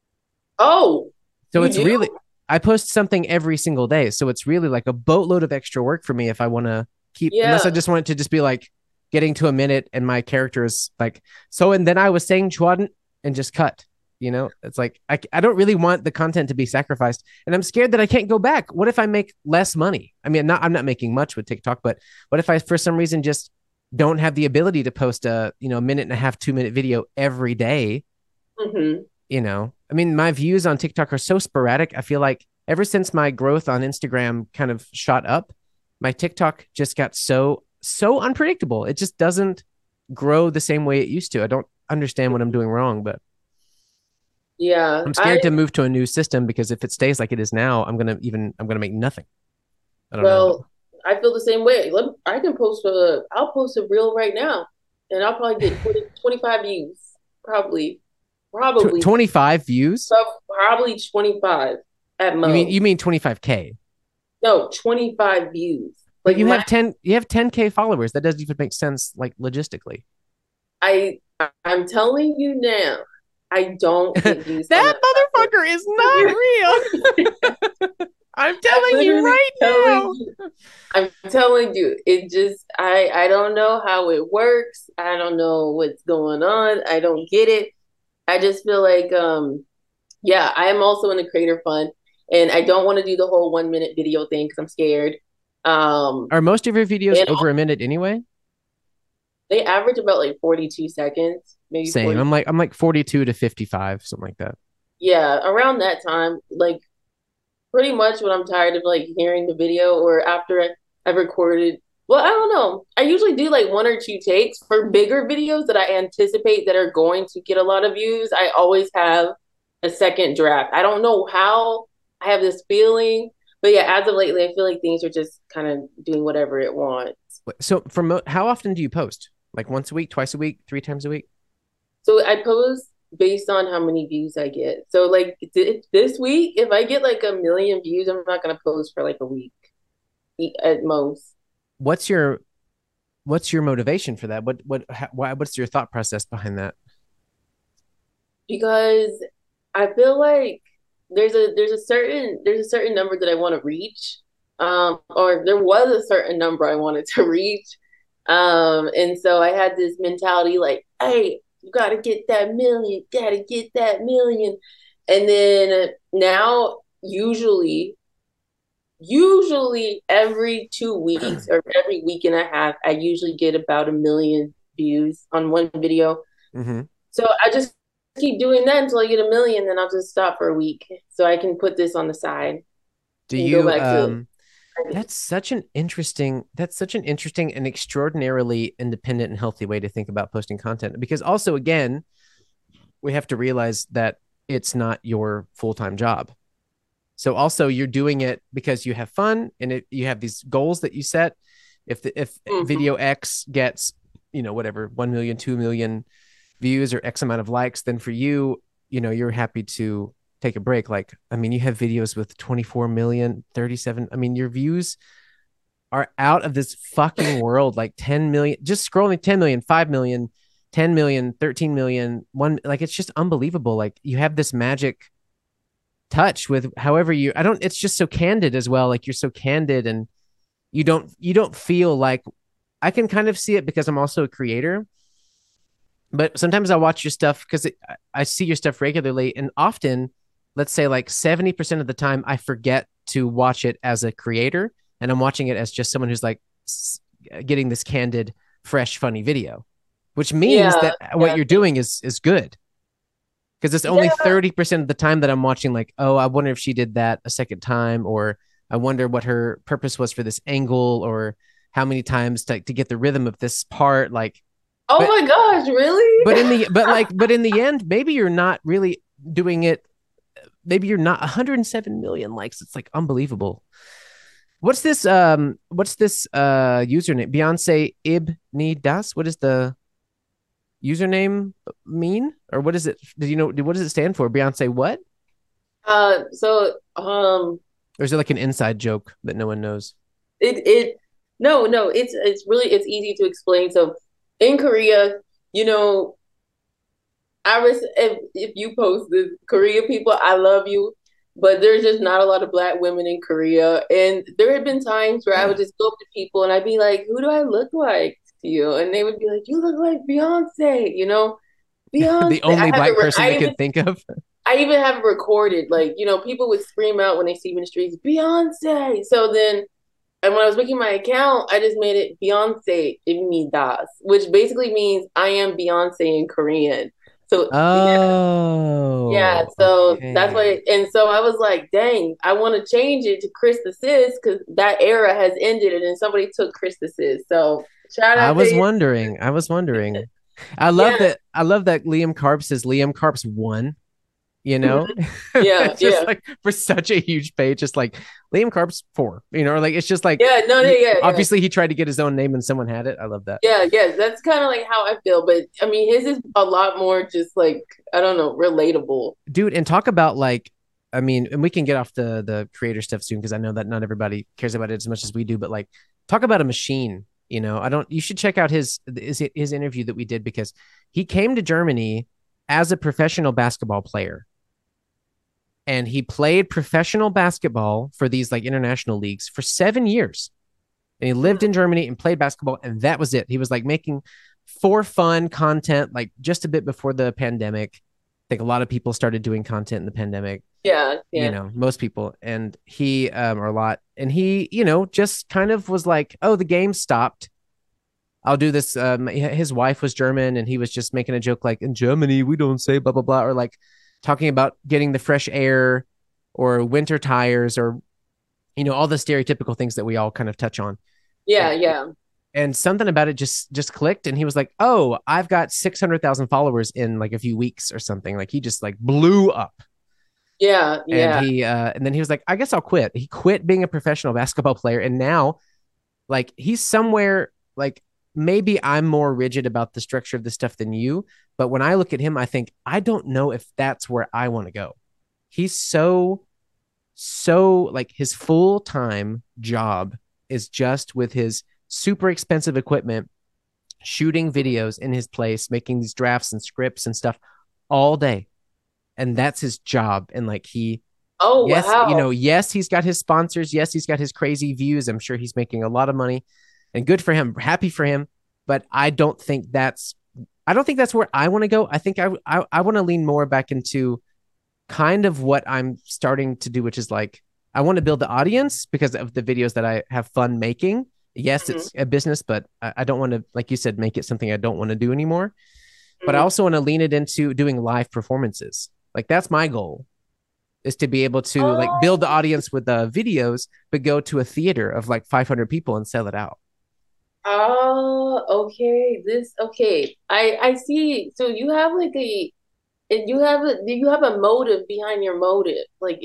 Oh, So you it's do? really, I post something every single day. So it's really like a boatload of extra work for me if I want to unless Yeah. I just want it to just be like getting to a minute and my character is like, so, and then I was saying Chwadden and just cut. It's like, I don't really want the content to be sacrificed. And I'm scared that I can't go back. What if I make less money? I mean, I'm not making much with TikTok, but what if I, for some reason, just don't have the ability to post a minute and a half, 2 minute video every day? hmm I mean, my views on TikTok are so sporadic. I feel like ever since my growth on Instagram kind of shot up, my TikTok just got so unpredictable. It just doesn't grow the same way it used to. I don't understand what I'm doing wrong, but Yeah. I'm scared to move to a new system because if it stays like it is now, I'm gonna make nothing. I don't know. Well, I feel the same way. I'll post a reel right now, and I'll probably get 25 views. Probably, probably, 25 views? probably 25 at You mean most. you mean 25K? No, 25 views. But Like my, you have 10K followers. That doesn't even make sense like logistically. I, I'm telling you now, I don't get views on That that motherfucker is not real. I'm I'm telling you literally right telling now. you. I'm telling you. It just I don't know how it works. I don't know what's going on. I don't get it. I just feel like yeah, I am also in the creator fund, and I don't want to do the whole 1 minute video thing because I'm scared. Are most of your videos And over a minute anyway? they average about like 42 seconds, maybe Same. 40. I'm like 42 to 55, something like that. yeah, around that time, like pretty much when I'm tired of like hearing the video or after I've recorded. Well, I don't know. I usually do like one or two takes for bigger videos that I anticipate that are going to get a lot of views. I always have a second draft. I don't know how I have this feeling, but yeah, as of lately, I feel like things are just kind of doing whatever it wants. So how often do you post? Like once a week, twice a week, 3 times a week? So I post based on how many views I get. So like this week, if I get like a million views, I'm not gonna post for like a week at most. What's your motivation for that? What's your thought process behind that? Because I feel like there's a certain number that I want to reach, or there was a certain number I wanted to reach, and so I had this mentality like, hey, you gotta get that million, gotta get that million, and then now usually every 2 weeks or every week and a half, I usually get about a million views on one video. Mm-hmm. So I just keep doing that until I get a million, then I'll just stop for a week so I can put this on the side Do and go you back to. that's such an interesting and extraordinarily independent and healthy way to think about posting content, because also again, we have to realize that it's not your full-time job. So also you're doing it because you have fun and you have these goals that you set. If Mhm. video X gets, whatever, 1 million, 2 million views or X amount of likes, then for you, you're happy to take a break. Like, I mean, you have videos with 24 million, 37. I mean, your views are out of this fucking world. Like 10 million, just scrolling 10 million, 5 million, 10 million, 13 million, one, like it's just unbelievable. Like you have this magic touch with however I don't, it's just so candid as well. Like you're so candid and you don't feel like, I can kind of see it because I'm also a creator, but sometimes I watch your stuff because I see your stuff regularly, and often, let's say like 70% of the time, I forget to watch it as a creator, and I'm watching it as just someone who's like getting this candid, fresh, funny video, which means Yeah, that what yeah, you're doing is good, because it's only yeah. 30% of the time that I'm watching like, oh, I wonder if she did that a second time, or I wonder what her purpose was for this angle, or how many times to get the rhythm of this part, like. Oh But my gosh, really? but in the end, maybe you're not really doing it. Maybe you're not 107 million likes. It's like unbelievable. What's this username? Beyonce Ibni Das. What does the username mean? Or what is it? Do you know what does it stand for? Beyonce what? So Or is it like an inside joke that no one knows? it no, it's really it's easy to explain. So in Korea, you know, I was if you post this Korea people, I love you, but there's just not a lot of black women in Korea. And there had been times where I would just go up to people and I'd be like, "Who do I look like to you?" And they would be like, "You look like Beyonce," Beyonce. The only black person they could think of. I even have it recorded. Like, people would scream out when they see me in the streets, Beyonce. So then, and when I was making my account, I just made it Beyonce Ibni Das, which basically means I am Beyonce in Korean. So yeah, yeah. Oh, So that's okay. why, and so I was like, dang, I want to change it to Chris the Sis because that era has ended, and then somebody took Chris the Sis. So shout I out to was you. wondering. I was wondering. I love Yeah, that. I love that Liam Carp says Liam Carp's won. You know, yeah, it's just yeah, like for such a huge page, just like Liam Carp's 4. Or like it's just like yeah. No, no, yeah, yeah. obviously he tried to get his own name and someone had it. I love that. Yeah, yeah, that's kind of like how I feel. But I mean, his is a lot more just like, I don't know, relatable. Dude, and talk about like, I mean, and we can get off the creator stuff soon because I know that not everybody cares about it as much as we do, but like talk about a machine. I don't, you should check out his interview that we did, because he came to Germany as a professional basketball player, and he played professional basketball for these like international leagues for 7 years. And he lived in Germany and played basketball, and that was it. He was like making for fun content, like just a bit before the pandemic. I think a lot of people started doing content in the pandemic, Yeah, yeah. most people, and he, or a lot, and he, just kind of was like, oh, the game stopped. I'll do this. His wife was German, and he was just making a joke like, in Germany, we don't say blah, blah, blah, or like, talking about getting the fresh air or winter tires or, all the stereotypical things that we all kind of touch on. Yeah, And, yeah. and something about it just clicked. And he was like, oh, I've got 600,000 followers in like a few weeks or something. Like he just like blew up. Yeah, And yeah. and then he was like, I guess I'll quit. He quit being a professional basketball player. And now like he's somewhere like maybe I'm more rigid about the structure of the stuff than you. But when I look at him, I think, I don't know if that's where I want to go. He's so like his full-time job is just with his super expensive equipment, shooting videos in his place, making these drafts and scripts and stuff all day. And that's his job. And like Oh, yes, wow. yes, he's got his sponsors. Yes, he's got his crazy views. I'm sure he's making a lot of money and good for him, happy for him. But I don't think that's where I want to go. I think I want to lean more back into kind of what I'm starting to do, which is like I want to build the audience because of the videos that I have fun making. Yes, Mhm, it's a business, but I don't want to, like you said, make it something I don't want to do anymore. But I mhm. also want to lean it into doing live performances. Like that's my goal is to be able to like build the Oh, audience with the videos, but go to a theater of like 500 people and sell it out. oh, okay. Okay. I see. So you have like you have a motive behind your motive. Like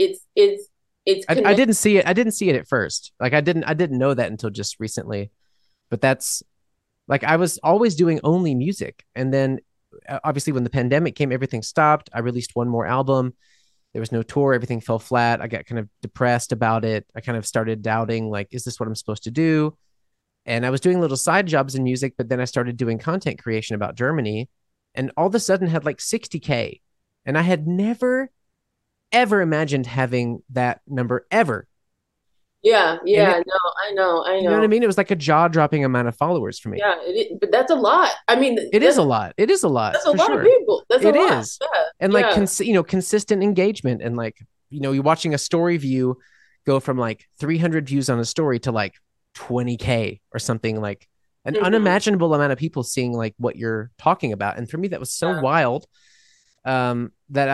it's I connected. didn't see it. I didn't see it at first. Like I didn't know that until just recently. But that's like I was always doing only music, and then obviously when the pandemic came, everything stopped. I released one more album. There was no tour. Everything fell flat. I got kind of depressed about it. I kind of started doubting, like, is this what I'm supposed to do? And I was doing little side jobs in music, but then I started doing content creation about Germany, and all of a sudden had like 60K, and I had never ever imagined having that number ever. Yeah, And yeah. No, I know, I you know what I know. mean? It was like a jaw dropping amount of followers for me. Yeah, but that's a lot. I mean, It is a lot. It is a lot that's a for lot of sure. people. That's a It lot. is. Yeah, And like yeah. consistent engagement and like you're watching a story view go from like 300 views on a story to like 20K or something, like an Hmm. unimaginable amount of people seeing like what you're talking about. And for me that was so Yeah. wild that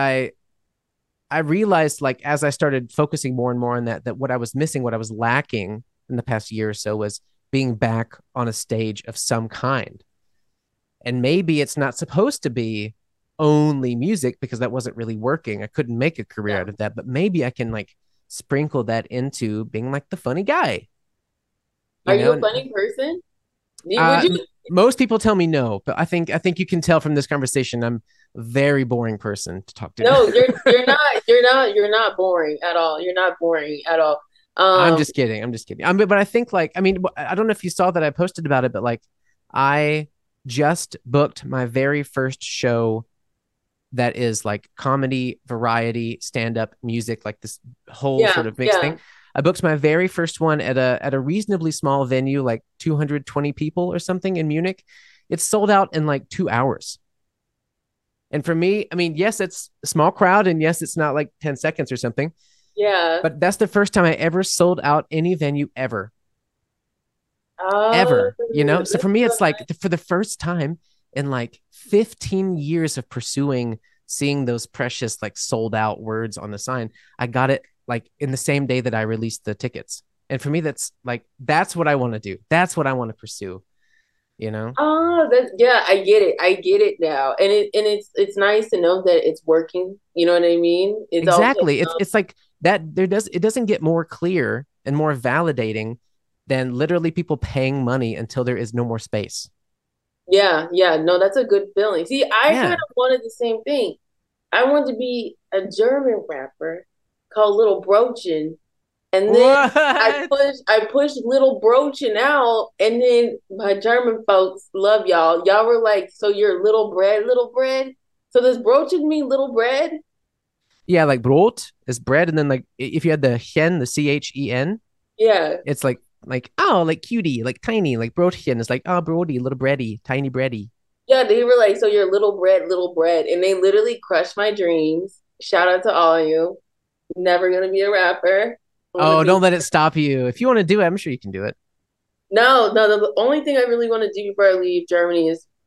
I realized like as I started focusing more and more on that what I was missing, what I was lacking in the past year or so was being back on a stage of some kind. And maybe it's not supposed to be only music because that wasn't really working. I couldn't make a career Yeah. out of that, but maybe I can like sprinkle that into being like the funny guy, Are you you know? a And funny person? Would you? most people tell me no, but I think you can tell from this conversation I'm a very boring person to talk to. No, you're not boring at all. You're not boring at all. I'm Um, just kidding. I'm just kidding. But I think like I mean I don't know if you saw that I posted about it, but like I just booked my very first show that is like comedy, variety, stand up, music, like this whole yeah, sort of mixed thing. yeah. I booked my very first one at a reasonably small venue, like 220 people or something in Munich. It's sold out in like 2 hours. And for me, I mean, yes, it's a small crowd, and yes, it's not like 10 seconds or something, Yeah. but that's the first time I ever sold out any venue ever, Oh, ever. So that's for me, so it's like nice. for the first time in like 15 years of pursuing seeing those precious like sold out words on the sign, I got it like in the same day that I released the tickets. And for me, that's what I want to do. That's what I want to pursue, you know? Oh, that yeah, I get it. I get it now. And it's nice to know that it's working. You know what I mean? It's also Exactly. It's like that it doesn't get more clear and more validating than literally people paying money until there is no more space. yeah, yeah. No, that's a good feeling. See, I kind Yeah. of wanted the same thing. I wanted to be a German rapper called Little Brochen. And then What? I pushed Little Brochen out, and then my German folks love y'all. Y'all were like, "So you're little bread, little bread." So does Brochen mean little bread? Yeah, like Brot is bread, and then like if you had the hen, the CHEN, Yeah, it's like oh, like cutie, like tiny, like Brotchen is like oh, Brody, little bready, tiny bready. yeah. They were like, "So you're little bread," and they literally crushed my dreams. Shout out to all of you. Never gonna be a rapper. I want to Oh, be don't let it stop you. If you want to do it, I'm sure you can do it. no, no. The only thing I really want to do before I leave Germany is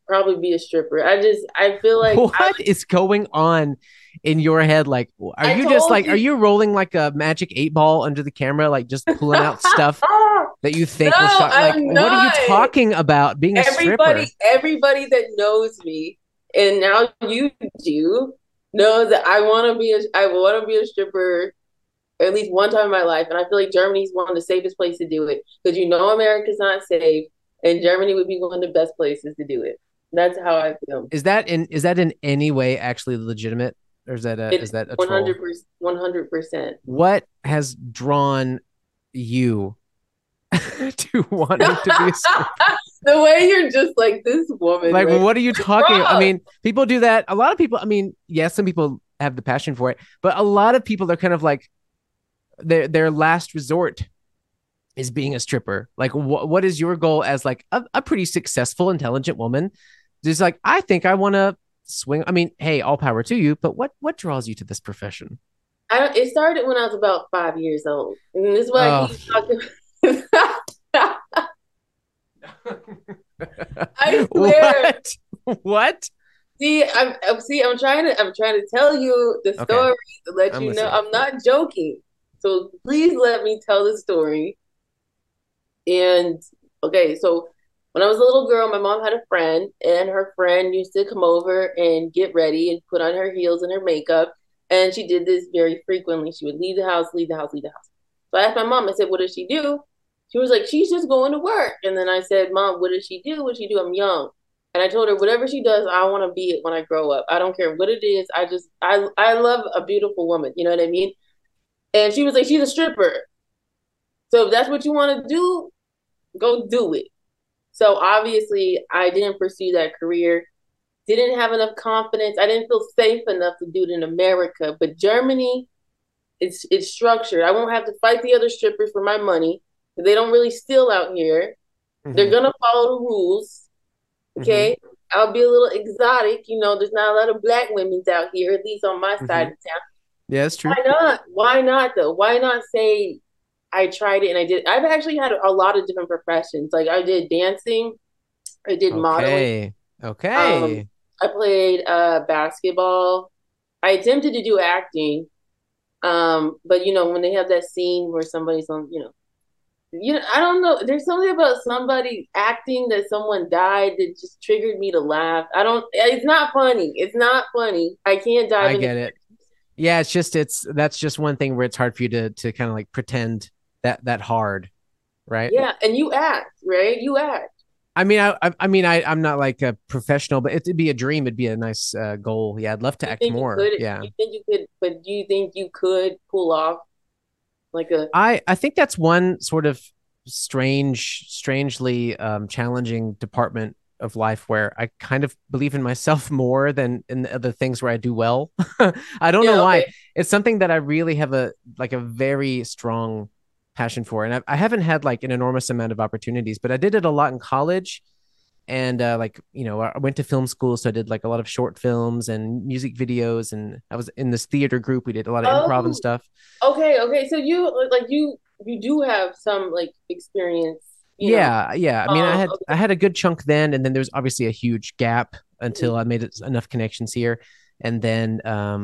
probably be a stripper. I feel like What is going on in your head? Like, are I you just told like, are you. you rolling like a magic 8 ball under the camera, like just pulling out stuff that you No, think will shock? Like, I'm what are you not. talking about being a stripper? Everybody that knows me, and now you do, knows that I want to be a stripper at least one time in my life. And I feel like Germany's one of the safest places to do it because you know America's not safe, and Germany would be one of the best places to do it. That's how I feel. Is that in any way actually legitimate, or It is that a troll? 100%, 100%. What has drawn you to wanting to be a stripper? The way you're just like this woman, Like, right? what are you talking about? I Wrong. mean, people do that. A lot of people, I mean, yes, some people have the passion for it, but a lot of people are kind of like their last resort is being a stripper. Like, what is your goal as like a pretty successful, intelligent woman? Just like, I think I want to swing. I mean, hey, all power to you, but what draws you to this profession? It started when I was about 5 years old, and this is why I Oh, keep talking. I swear. what? What? I'm trying to tell you the Okay, story to let I'm you know listening. I'm not joking. So please let me tell the story. And okay, so when I was a little girl, my mom had a friend, and her friend used to come over and get ready and put on her heels and her makeup. And she did this very frequently. She would leave the house, leave the house, leave the house. So I asked my mom, I said, "What does she do?" She was like, "She's just going to work." And then I said, "Mom, what does she do? What does she do? I'm young." And I told her, whatever she does, I want to be it when I grow up. I don't care what it is. I love a beautiful woman. You know what I mean? And she was like, she's a stripper. So if that's what you want to do, go do it. So obviously, I didn't pursue that career. Didn't have enough confidence. I didn't feel safe enough to do it in America. But Germany, it's structured. I won't have to fight the other strippers for my money. They don't really steal out here. They're Mm-hmm. gonna follow the rules. Mm-hmm. Okay. I'll be a little exotic. You know, there's not a lot of black women's out here, at least on my side Mm-hmm. of town. Yeah, that's true. Why not? Why not though? Why not say I tried it and I did? I've actually had a lot of different professions. Like I did dancing, I did modeling. Okay. Um, Okay. I played basketball. I attempted to do acting. But you know, when they have that scene where somebody's on, I don't know. There's something about somebody acting that someone died that just triggered me to laugh. I don't. It's not funny. It's not funny. I can't dive I into. get it. Yeah, it's that's just one thing where it's hard for you to kind of like pretend that hard, right? Yeah, and you act, right? You act. I'm not like a professional, but it'd be a dream. It'd be a nice goal. Yeah, I'd love to You act think you more. could? Yeah, You think you could? But do you think you could pull off like a? I think that's one sort of strangely challenging department of life where I kind of believe in myself more than in the other things where I do well. I don't know Yeah. why. Okay. It's something that I really have a very strong passion for, and I haven't had like an enormous amount of opportunities, but I did it a lot in college. And like I went to film school, so I did like a lot of short films and music videos, and I was in this theater group. We did a lot of improv and Oh. stuff. Okay. Okay. So you do have some like experience. You know. Yeah, yeah. I mean, I Okay. had a good chunk then, and then there's obviously a huge gap Mhm. until I made enough connections here, and then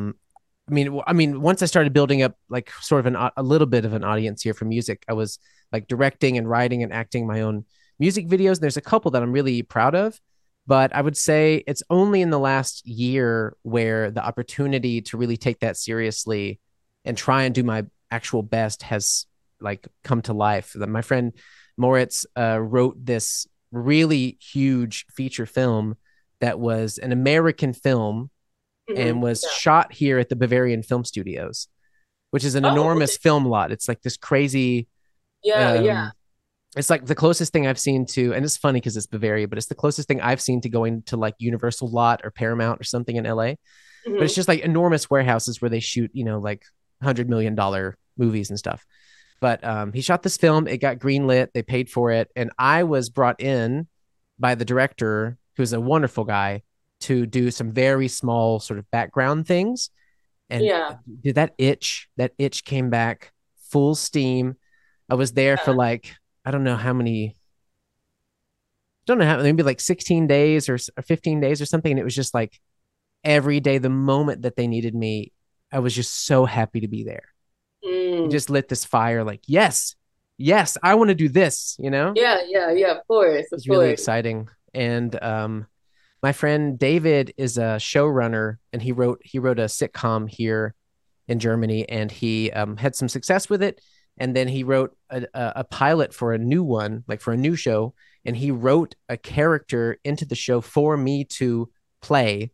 once I started building up like sort of a little bit of an audience here for music, I was like directing and writing and acting my own music videos. And there's a couple that I'm really proud of, but I would say it's only in the last year where the opportunity to really take that seriously and try and do my actual best has like come to life. My friend Moritz wrote this really huge feature film that was an American film and Mhm. was Yeah. shot here at the Bavarian Film Studios, which is an Oh. Okay. enormous film lot. It's like this crazy. Yeah. Yeah. Um, it's like the closest thing I've seen to, and it's funny because it's Bavaria, but it's the closest thing I've seen to going to like Universal lot or Paramount or something in LA. But it's Hmm. just like enormous warehouses where they shoot, like $100 million movies and stuff. But he shot this film. It got greenlit. They paid for it, and I was brought in by the director, who's a wonderful guy, to do some very small sort of background things. And Yeah. did that itch came back full steam. I was there for Yeah. like I don't know how many don't know how, maybe like 16 days or 15 days or something. And it was just like every day, the moment that they needed me, I was just so happy to be there. It Mm. just lit this fire like, yes, yes, I want to do this, you know? It Yeah, yeah, yeah, of course, of was really course. exciting. And my friend David is a showrunner and he wrote a sitcom here in Germany, and he had some success with it. And then he wrote a pilot for a new one, like for a new show, and he wrote a character into the show for me to play,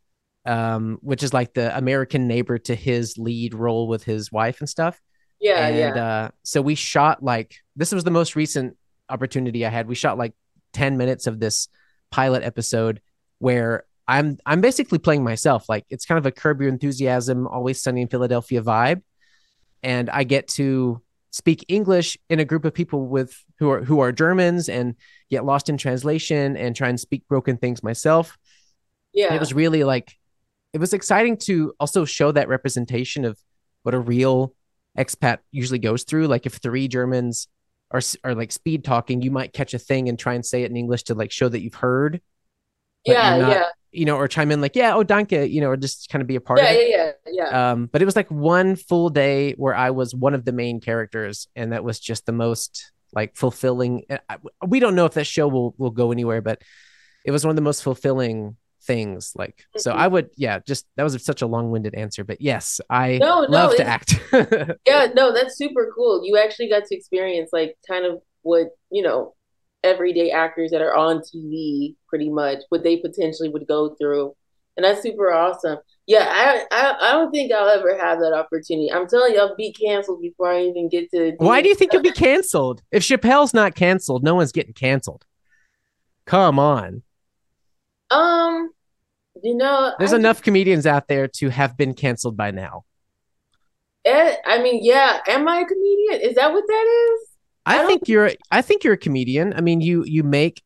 which is like the American neighbor to his lead role with his wife and stuff. Yeah, And yeah. so we shot like this was the most recent opportunity I had. We shot like 10 minutes of this pilot episode where I'm basically playing myself. Like it's kind of a Curb Your Enthusiasm, Always Sunny in Philadelphia vibe, and I get to speak English in a group of people with who are Germans and get lost in translation and try and speak broken things myself. And it Yeah. was really like it was exciting to also show that representation of what a real expat usually goes through. Like if three Germans are like speed talking, you might catch a thing and try and say it in English to like show that you've heard, but you're Yeah, not, yeah. or chime in like, yeah, oh, danke, or just kind of be a part of Yeah, it. yeah, yeah, yeah. But it was like one full day where I was one of the main characters, and that was just the most like fulfilling. We don't know if that show will go anywhere, but it was one of the most fulfilling things. Like, so I Mhm. would, yeah, just that was such a long-winded answer, but yes, I No, no, love to it's act. yeah, no, that's super cool. You actually got to experience like kind of what, everyday actors that are on TV pretty much what they potentially would go through. And that's super awesome. Yeah, I don't think I'll ever have that opportunity. I'm telling you, I'll be canceled before I even get to do Why do it. you think you'll be canceled? If Chappelle's not canceled, no one's getting canceled. Come on. Um, There's enough comedians out there to have been canceled by now. I mean, yeah, am I a comedian? Is that what that is? I don't I think you're a comedian. I mean, you make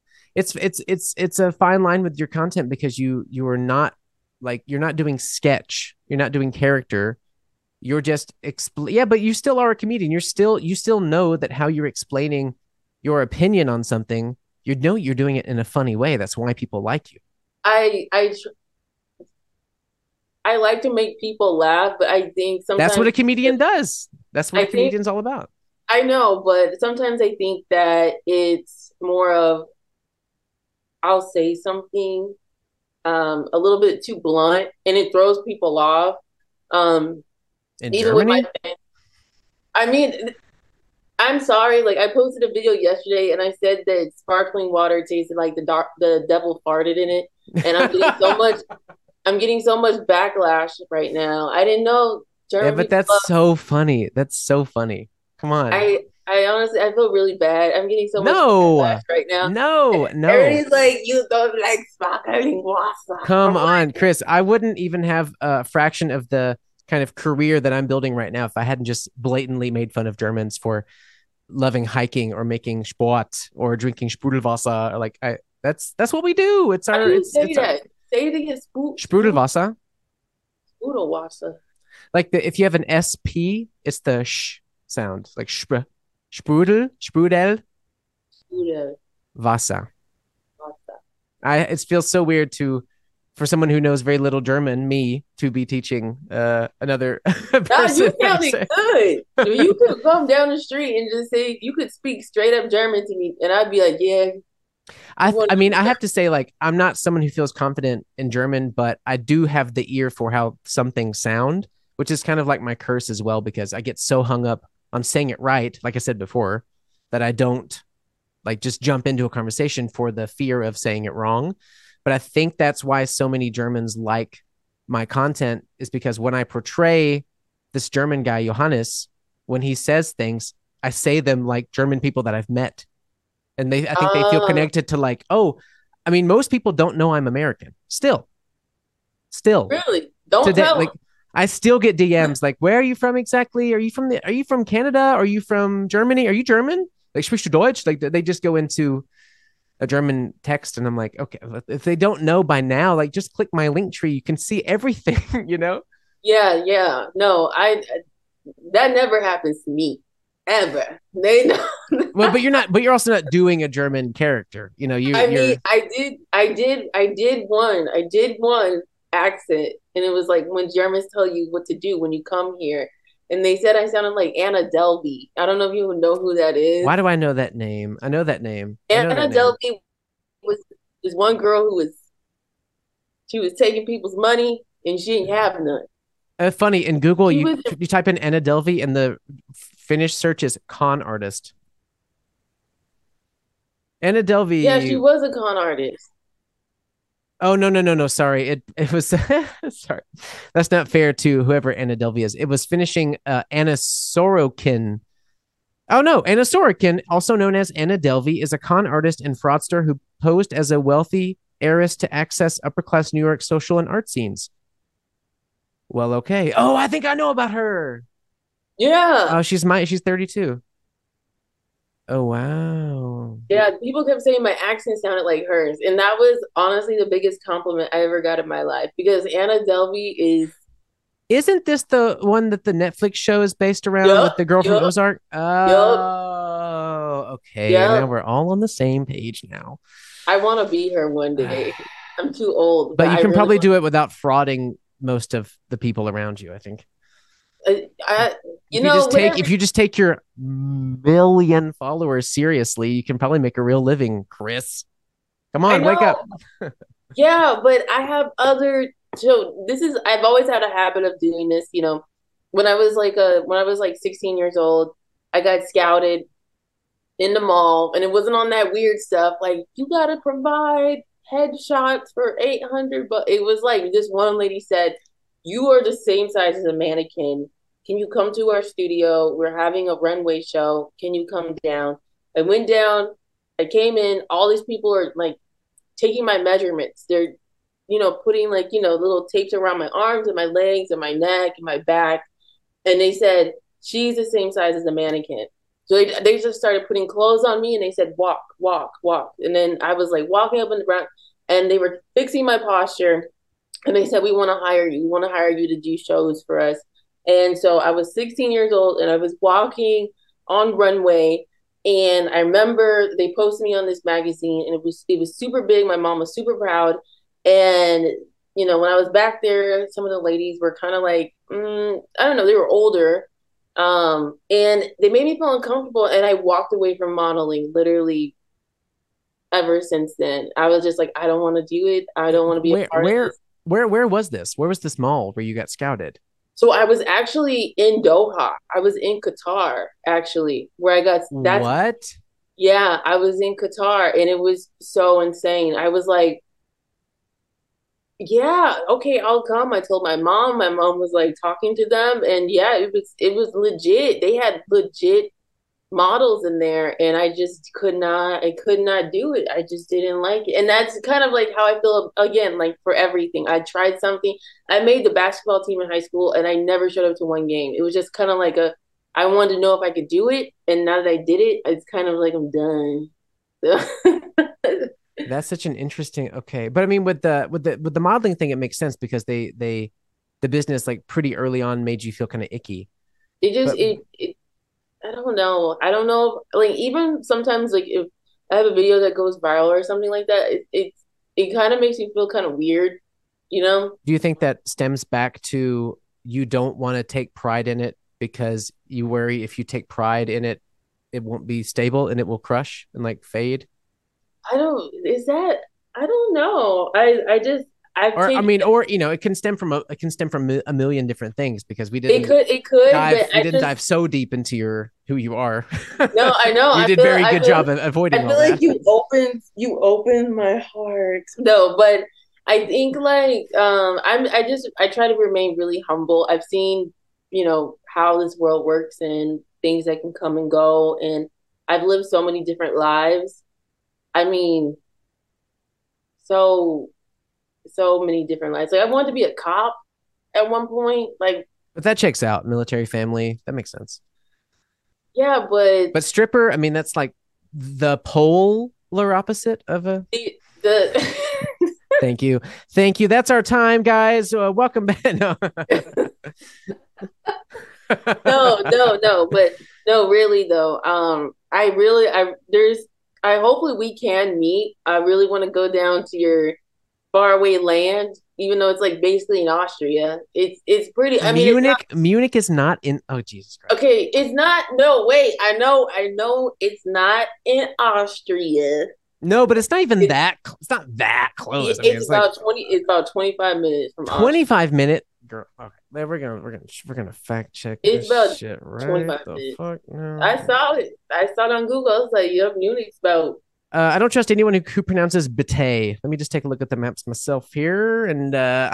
it's a fine line with your content because you are not like you're not doing sketch, you're not doing character, you're just yeah, but you still are a comedian. You still know that how you're explaining your opinion on something, you know you're doing it in a funny way. That's why people like you. I I I like to make people laugh, but I think That's what sometimes a comedian does. That's what I a think comedian's all about. I know, but sometimes I think that it's more of I'll say something a little bit too blunt and it throws people off. Um, In even with my Germany? I mean, I'm sorry, like I posted a video yesterday and I said that sparkling water tasted like the devil farted in it. And I'm getting so much backlash right now. I didn't know Yeah, German but people that's so funny. That's so funny. Come on. I honestly I feel really bad. I'm getting so much backlash No, right now. no, no. Everybody's like, you don't like sparkling water. I'm Come on, like, Chris. I wouldn't even have a fraction of the kind of career that I'm building right now if I hadn't just blatantly made fun of Germans for loving hiking or making Sport or drinking Sprudelwasser. Or like that's what we do. how do you say It's our that? Say it again. Sprudelwasser. Spoodlewasser. Like if you have an SP, it's the sh sound, like Sprudel, Spoodle. Wasser. It feels so weird to for someone who knows very little German, me, to be teaching another Nah, you person how to sounded say. good. If you could come down the street and just say you could speak straight up German to me, and I'd be like, yeah, you want I to mean, do I that? have to say, like, I'm not someone who feels confident in German, but I do have the ear for how some things sound, which is kind of like my curse as well, because I get so hung up on saying it right, like I said before, that I don't like just jump into a conversation for the fear of saying it wrong. But I think that's why so many Germans like my content is because when I portray this German guy, Johannes, when he says things, I say them like German people that I've met. And I think they feel Uh, connected to like, oh, I mean, most people don't know I'm American. Still really? Don't today, tell like I still get DMs like, where are you from exactly? Are you from Canada? Are you from Germany? Are you German? Like, sprichst du Deutsch? Like they just go into a German text, and I'm like, okay, if they don't know by now, like just click my link tree. You can see everything, you know? Yeah, yeah. No, I that never happens to me. ever. They know. Well, but you're also not doing a German character. You know, I mean, you're. I did one accent, and it was like when Germans tell you what to do when you come here, and they said I sounded like Anna Delvey. I don't know if you know who that is. Why do I know that name? I know that name. I know that Anna name. Delvey was this one girl who was she was taking people's money, and she didn't have none. Funny in Google, She you was, you type in Anna Delvey, and the Finnish search is con artist. Anna yeah, she Delvey. was a con artist. Oh no. Sorry, it was sorry. That's not fair to whoever Anna Delvey is. It was finishing Anna Sorokin. Oh no, Anna Sorokin, also known as Anna Delvey, is a con artist and fraudster who posed as a wealthy heiress to access upper class New York social and art scenes. Well, okay. Oh, I think I know about her. Yeah, Oh, she's 32. Oh wow. yeah. People kept saying my accent sounded like hers, and that was honestly the biggest compliment I ever got in my life because Anna Delvey is. Isn't this the one that the Netflix show is based around with Yup, the girl from yup, Ozark? yup, Oh, okay. Now yup. we're all on the same page now. I want to be her one day. I'm too old, But but you I can really probably want. do it without frauding most of the people around you, I think. I, If you just take whatever. if you just take your million followers seriously, you can probably make a real living, Chris. Come I on, wake up. know. Yeah, but I have other. So this is. I've always had a habit of doing this. When I was like 16 years old, I got scouted in the mall, and it wasn't on that weird stuff like you gotta provide headshots for 800. But it was like this one lady said, "You are the same size as a mannequin. Can you come to our studio? We're having a runway show. Can you come down?" I went down. I came in. All these people are like taking my measurements. They're, putting like, little tapes around my arms and my legs and my neck and my back. And they said, she's the same size as a mannequin. So they just started putting clothes on me and they said, walk, walk, walk. And then I was like walking up and around and they were fixing my posture. And they said, we want to hire you. We want to hire you to do shows for us. And so I was 16 years old and I was walking on runway and I remember they posted me on this magazine and it was super big. My mom was super proud. And when I was back there, some of the ladies were kind of like, I don't know, they were older. And they made me feel uncomfortable and I walked away from modeling literally ever since then. I was just like, I don't want to do it. I don't want to be a Where part of where this. where was this? Where was this mall where you got scouted? So I was actually in Doha. I was in Qatar actually, where I got that's What? yeah, I was in Qatar and it was so insane. I was like, yeah, okay, I'll come. I told my mom. My mom was like talking to them and yeah, it was legit. They had legit models in there and I could not do it. I just didn't like it. And that's kind of like how I feel again, like for everything. I tried something. I made the basketball team in high school and I never showed up to one game. It was just kind of like I wanted to know if I could do it. And now that I did it, it's kind of like I'm done. That's such an interesting. Okay, but I mean, with the modeling thing, it makes sense because they the business like pretty early on made you feel kind of icky. it just But it I don't know. I don't know. Like even sometimes, like if I have a video that goes viral or something like that, it kind of makes me feel kind of weird, you know? do you think that stems back to you don't want to take pride in it because you worry if you take pride in it, it won't be stable and it will crush and like fade? I don't. Is that? I don't know. I just I've Or I taken mean, or it can stem from a million different things because it could, but we I didn't just dive so deep into your who you are. no. I know. You did very good job of avoiding I all feel like that. you opened my heart. No, but I think like I try to remain really humble. I've seen how this world works and things that can come and go, and I've lived so many different lives. I mean, so so many different lives. Like I wanted to be a cop at one point. Like But that checks out. Military family, that makes sense. yeah, but But stripper, I mean, that's like the polar opposite of a. the Thank you, thank you. That's our time, guys. Welcome back. No. no, no, no. But No, really though. I really, I there's, I hopefully we can meet. I really want to go down to your faraway land, even though it's like basically in Austria. It's pretty. I mean, it's not Munich is not in. Oh Jesus Christ! okay. It's not. No, wait. I know. It's not in Austria. No, but it's not even It, that. It's not that close. I mean, it's it's like about 20. It's about 25 minutes from Austria. 25 minute. Girl, okay, we're gonna fact check It's this about shit right 25 the minutes. fuck now. I saw it. I saw it on Google. I was like, "Yep, Munich's about I don't trust anyone who pronounces Bate. Let me just take a look at the maps myself here, and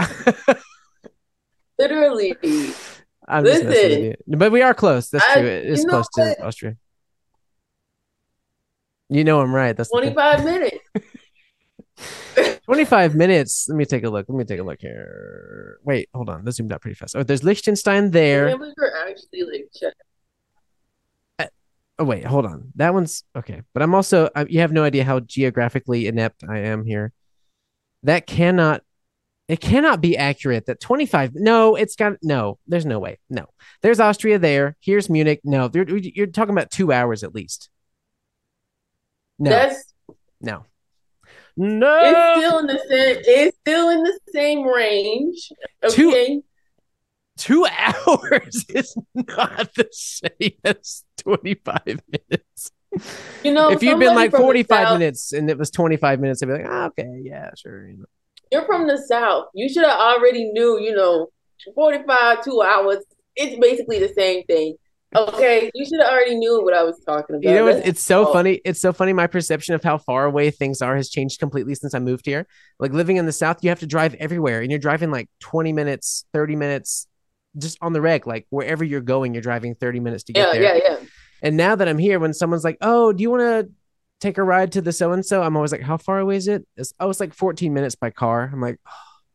literally." I'm just messing with Listen, you. But we are close. That's true. I It you is know close to what? Austria. You know I'm right. That's the thing. 25 minutes. 25 minutes. Let me take a look. Let me take a look here. Wait, hold on. This zoomed out pretty fast. Oh, there's Liechtenstein there. And we were actually like, check. Oh, wait, hold on. That one's okay. But I'm also, you have no idea how geographically inept I am here. That cannot, it cannot be accurate that 25, no, it's got, no, there's no way. No. There's Austria there. Here's Munich. No, you're talking about 2 hours at least. No, That's no, it's no. still in the same. It's still in the same range. Two Okay. 2 hours is not the same as 25 minutes. You know, If you'd been somebody like from the 45 south. minutes and it was 25 minutes, I'd be like, oh, okay, yeah, sure. You're from the south. You should have already knew. 45 2 hours. It's basically the same thing. Okay, you should have already knew what I was talking You about. know, That's it's so all. funny. It's so funny. My perception of how far away things are has changed completely since I moved here. Like living in the South, you have to drive everywhere and you're driving like 20 minutes, 30 minutes just on the reg. Like wherever you're going, you're driving 30 minutes to get Yeah, there. yeah, yeah. And now that I'm here, when someone's like, oh, do you want to take a ride to the so and so? I'm always like, how far away is it? It's like 14 minutes by car. I'm like,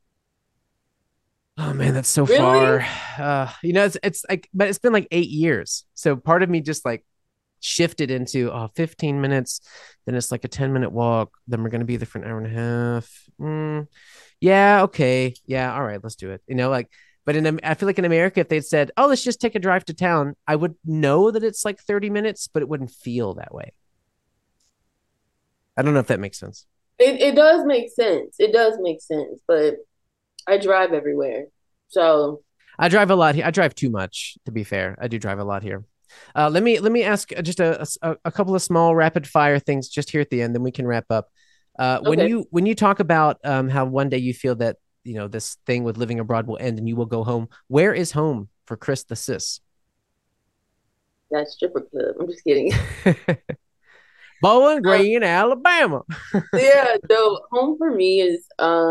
oh man, that's so Really? far. It's like, but it's been like 8 years. So part of me just like shifted into 15 minutes. Then it's like a 10-minute walk. Then we're going to be there for an hour and a half. Yeah. Okay. Yeah. All right. Let's do it. Like, but I feel like in America, if they'd said, oh, let's just take a drive to town, I would know that it's like 30 minutes, but it wouldn't feel that way. I don't know if that makes sense. It does make sense. It does make sense, but I drive everywhere. So I drive a lot here. I drive too much, to be fair. I do drive a lot here. Let me ask just a couple of small rapid fire things just here at the end, then we can wrap up. When okay. you talk about how one day you feel that this thing with living abroad will end and you will go home, where is home for Chris the sis? That stripper club. I'm just kidding. Bowling Green, Alabama. Yeah, so home for me is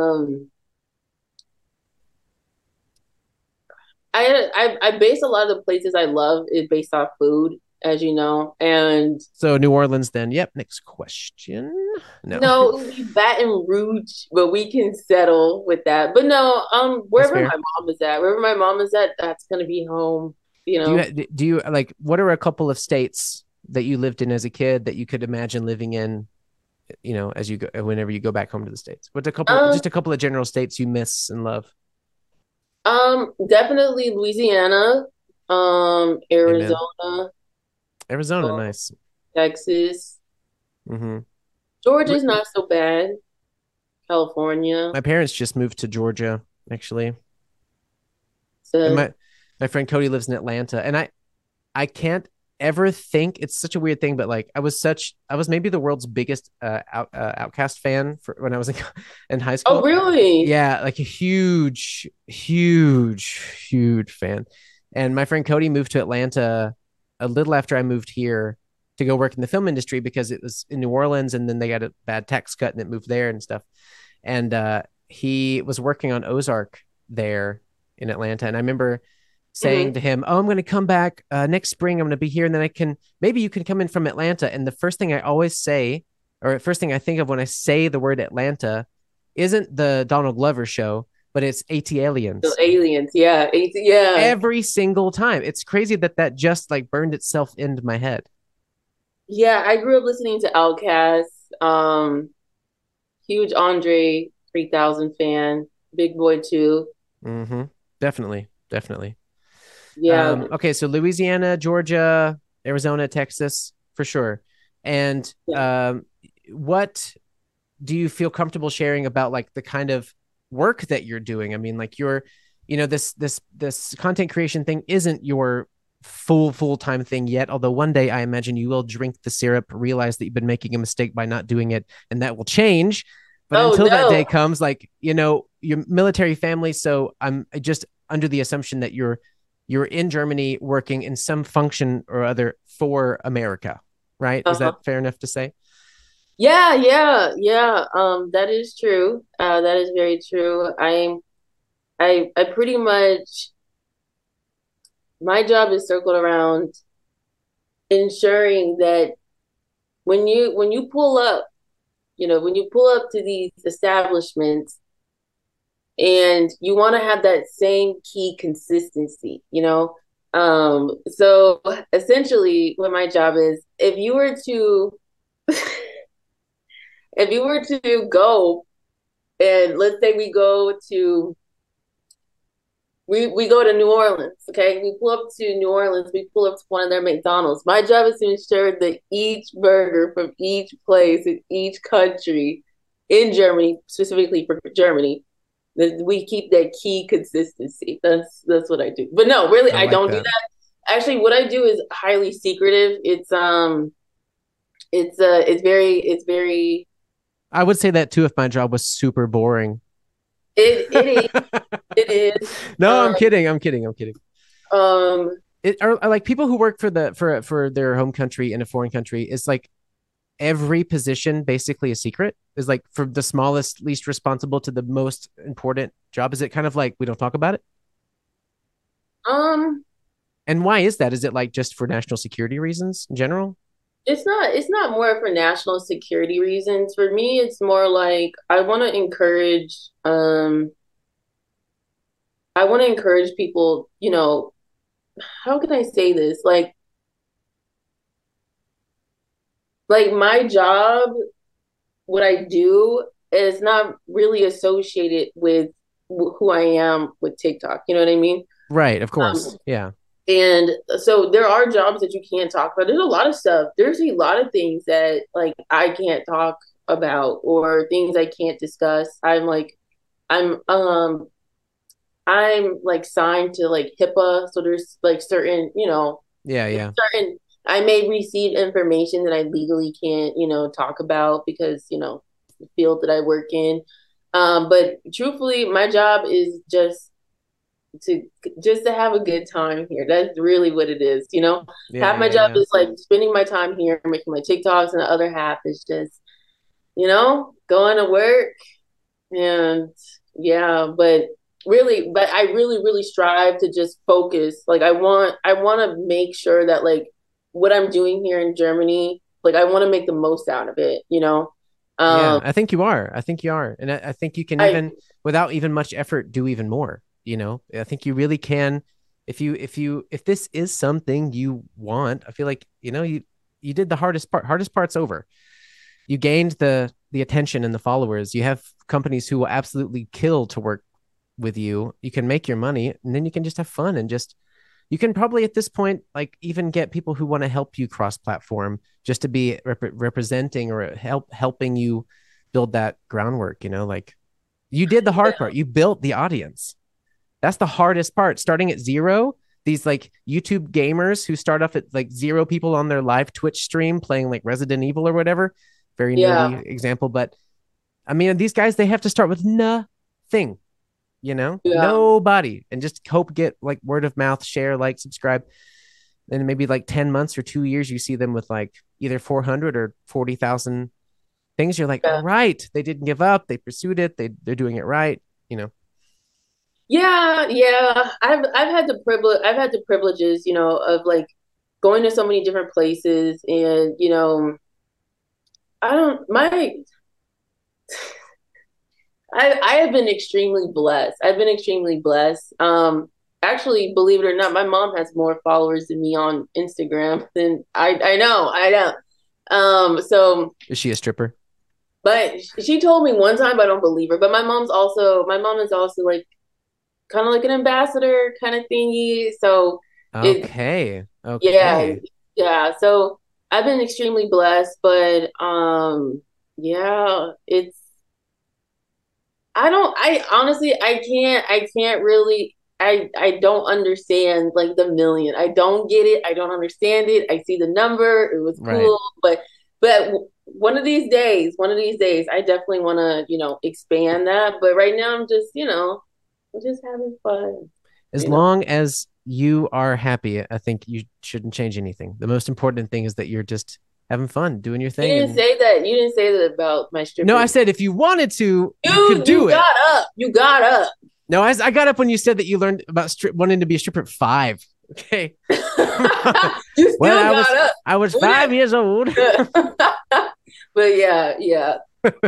I base a lot of the places I love is based off food, as you know. And So New Orleans then. Yep. Next question. No. no, it would be Baton Rouge, but we can settle with that. But no, That's wherever my fair. mom is at, wherever my mom is at, that's gonna be home, you Do know. you like what are a couple of states that you lived in as a kid that you could imagine living in, as you go whenever you go back home to the States? What's Um, just a couple of general states you miss and love? Definitely Louisiana, Amen. Arizona, Arizona, um, nice. Texas. Mm-hmm. Georgia's not so bad. California. My parents just moved to Georgia, actually, and So, my friend Cody lives in Atlanta, and I can't ever think it's such a weird thing, but like I was maybe the world's biggest Outcast fan for when I was in high oh, school. really? Yeah, like a huge, huge, huge fan. And my friend Cody moved to Atlanta a little after I moved here to go work in the film industry because it was in New Orleans and then they got a bad tax cut and it moved there and stuff. And he was working on Ozark there in Atlanta. And I remember saying Hmm. to him, "Oh, I'm going to come back next spring. I'm going to be here, and then maybe you can come in from Atlanta." And the first thing I always say, or first thing I think of when I say the word Atlanta, isn't the Donald Glover show, but it's AT So Aliens. aliens, yeah, yeah, Every single time. It's crazy that just like burned itself into my head. yeah. I grew up listening to Outkast. Huge Andre 3000 fan. Big Boy too. Mm-hmm. Definitely, definitely. Yeah. Okay, so Louisiana, Georgia, Arizona, Texas, for sure. And Yeah. what do you feel comfortable sharing about like the kind of work that you're doing? I mean, like you're, this content creation thing isn't your full-time thing yet. Although one day I imagine you will drink the syrup, realize that you've been making a mistake by not doing it, and that will change. But Oh until that day no. comes, like, your military family. So I'm just under the assumption that you're in Germany working in some function or other for America, right? Is Uh-huh. that fair enough to say? Yeah, yeah, yeah. That is true. That is very true. I pretty much my job is circled around ensuring that when you pull up, when you pull up to these establishments and you want to have that same key consistency, so essentially what my job is, if you were to go and let's say we go to New Orleans, okay? We pull up to New Orleans, we pull up to one of their McDonald's. My job is to ensure that each burger from each place in each country in Germany, specifically for Germany, that we keep that key consistency. That's what I do. But no, really, I I like don't do that. that. Actually, what I do is highly secretive. It's very I would say that too if my job was super boring. it is it is No, I'm um kidding. I'm kidding. I'm kidding. um It are like people who work for their home country in a foreign country is like every position basically a secret, is like from the smallest, least responsible to the most important job. Is it kind of like we don't talk about it? um And why is that? Is it like just for national security reasons in general? it's not more for national security reasons. For me, it's more like I want to encourage people, how can I say this? Like my job, what I do is not really associated with who I am with TikTok. You know what I mean? Right, of Um, course. Yeah. and so there are jobs that you can't talk about. There's a lot of stuff. There's a lot of things that like I can't talk about or things I can't discuss. I'm I'm like signed to like HIPAA, so there's like certain, Yeah, yeah. certain I may receive information that I legally can't, talk about because, the field that I work in. But truthfully, my job is to just to have a good time here. That's really what it is, Yeah, Half my yeah, job yeah. is like spending my time here, making my TikToks, and the other half is just, going to work and yeah, but I really, really strive to just focus. Like I want to make sure that like what I'm doing here in Germany, like I want to make the most out of it. Yeah, Um, I think you are. I think you are. And I think you can I even, without even much effort, do even more. I think you really can. If this is something you want, I feel like, you did the hardest part. Hardest part's over. You gained the attention and the followers. You have companies who will absolutely kill to work with you. You can make your money, and then you can just have fun and just, you can probably at this point like even get people who want to help you cross platform just to be representing or helping you build that groundwork. Like you did the hard part. You built the audience. That's the hardest part, starting at zero. These like YouTube gamers who start off at like zero people on their live Twitch stream playing like Resident Evil or whatever, very yeah, nerdy example, but I mean, these guys, they have to start with nothing, yeah. nobody, and just hope get like word of mouth, share, like, subscribe. Then maybe like 10 months or 2 years, you see them with like either 400 or 40,000 things. You're like, all Yeah. right, they didn't give up. They pursued it. They're doing it right. Yeah, yeah. I've had the privileges, of like going to so many different places and, I don't my I have been extremely blessed. I've been extremely blessed. Actually, believe it or not, my mom has more followers than me on Instagram than I know. So Is she a stripper? but she told me one time, but I don't believe her. But my mom is also like kind of like an ambassador kind of thingy. So it Okay. yeah, Okay. Yeah, so I've been extremely blessed, but yeah, it's I honestly I can't really I don't understand like the million. I don't get it. I don't understand it. I see the number. It was Right. cool, but one of these days I definitely want to, expand that, but right now I'm just having fun, As you know. long as you are happy, I think you shouldn't change anything. The most important thing is that you're just having fun, doing your You thing. didn't And say that. You didn't say that about my no, I strippers. said if you wanted to, you could You do it. got up. You got up. No, I got up when you said that you learned about wanting to be a stripper at 5. Okay. You When still got up. I was What 5 years old. But yeah, yeah.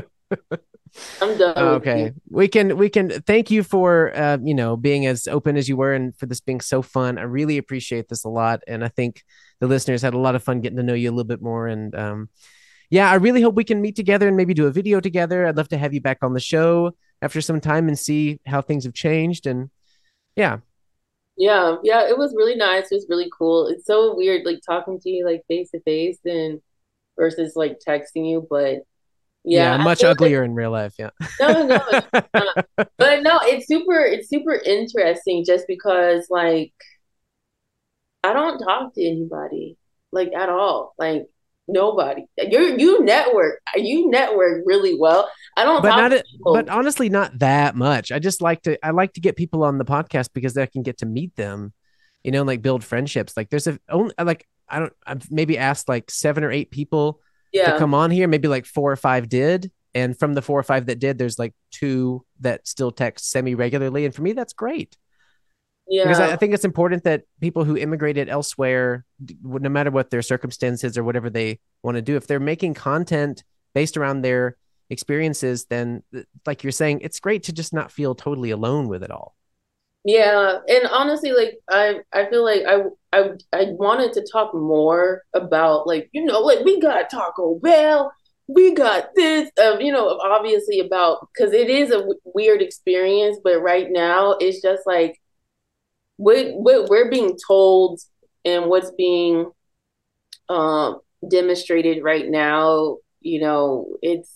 I'm done with you. Okay. We can thank you for being as open as you were and for this being so fun. I really appreciate this a lot. And I think the listeners had a lot of fun getting to know you a little bit more. And yeah, I really hope we can meet together and maybe do a video together. I'd love to have you back on the show after some time and see how things have changed. And yeah. Yeah, yeah, it was really nice. It was really cool. It's so weird like talking to you like face to face and versus like texting you, but Yeah, yeah, I much feel like uglier in real life. Yeah. no, it's not. But no, it's super interesting just because like I don't talk to anybody like at all. Like nobody. You network really well. I don't but talk not to it but people. honestly not that much. I like to get people on the podcast because I can get to meet them, and like build friendships. Like there's a only like I don't I've maybe asked like 7 or 8 people to Yeah. come on here. Maybe like 4 or 5 did. And from the 4 or 5 that did, there's like 2 that still text semi regularly. And for me, that's great because I Yeah. think it's important that people who immigrated elsewhere, no matter what their circumstances or whatever they want to do, if they're making content based around their experiences, then like you're saying, it's great to just not feel totally alone with it all. Yeah. And honestly, like I feel like I wanted to talk more about like, like we got Taco Bell, we got this, obviously about because it is a weird experience, but right now it's just like what we're being told and what's being demonstrated right now, it's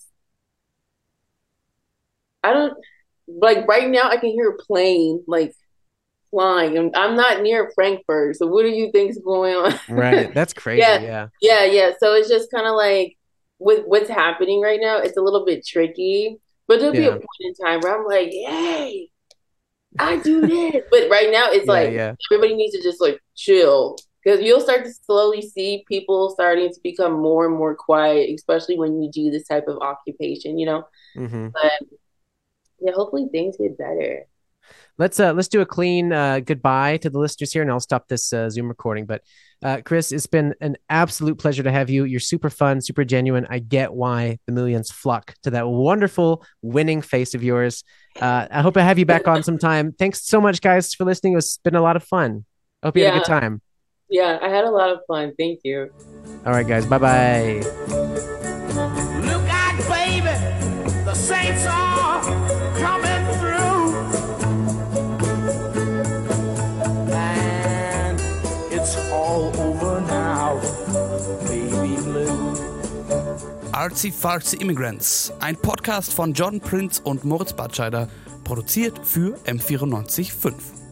I don't like right now I can hear a plane like flying. I'm not near Frankfurt, so what do you think's going on? Right. That's crazy. Yeah, Yeah. yeah, yeah. So it's just kind of like with what's happening right now, it's a little bit tricky. But there'll be a Yeah. point in time where I'm like, "Yay, I do this." But right now, it's Yeah. like Yeah. everybody needs to just like chill because you'll start to slowly see people starting to become more and more quiet, especially when you do this type of occupation. Hmm. But yeah, hopefully things get better. Let's do a clean goodbye to the listeners here, and I'll stop this Zoom recording. But Chris, it's been an absolute pleasure to have you. You're super fun, super genuine. I get why the millions flock to that wonderful winning face of yours. I hope I have you back on sometime. Thanks so much, guys, for listening. It's been a lot of fun. I hope you had a good Yeah, time. yeah, I had a lot of fun. Thank you. All right, guys. Bye bye. Look out, baby, the saints are coming through, and it's all over now, baby blue. Artsy Fartsy Immigrants, ein Podcast von John Prince und Moritz Batscheider, produziert für M94.5.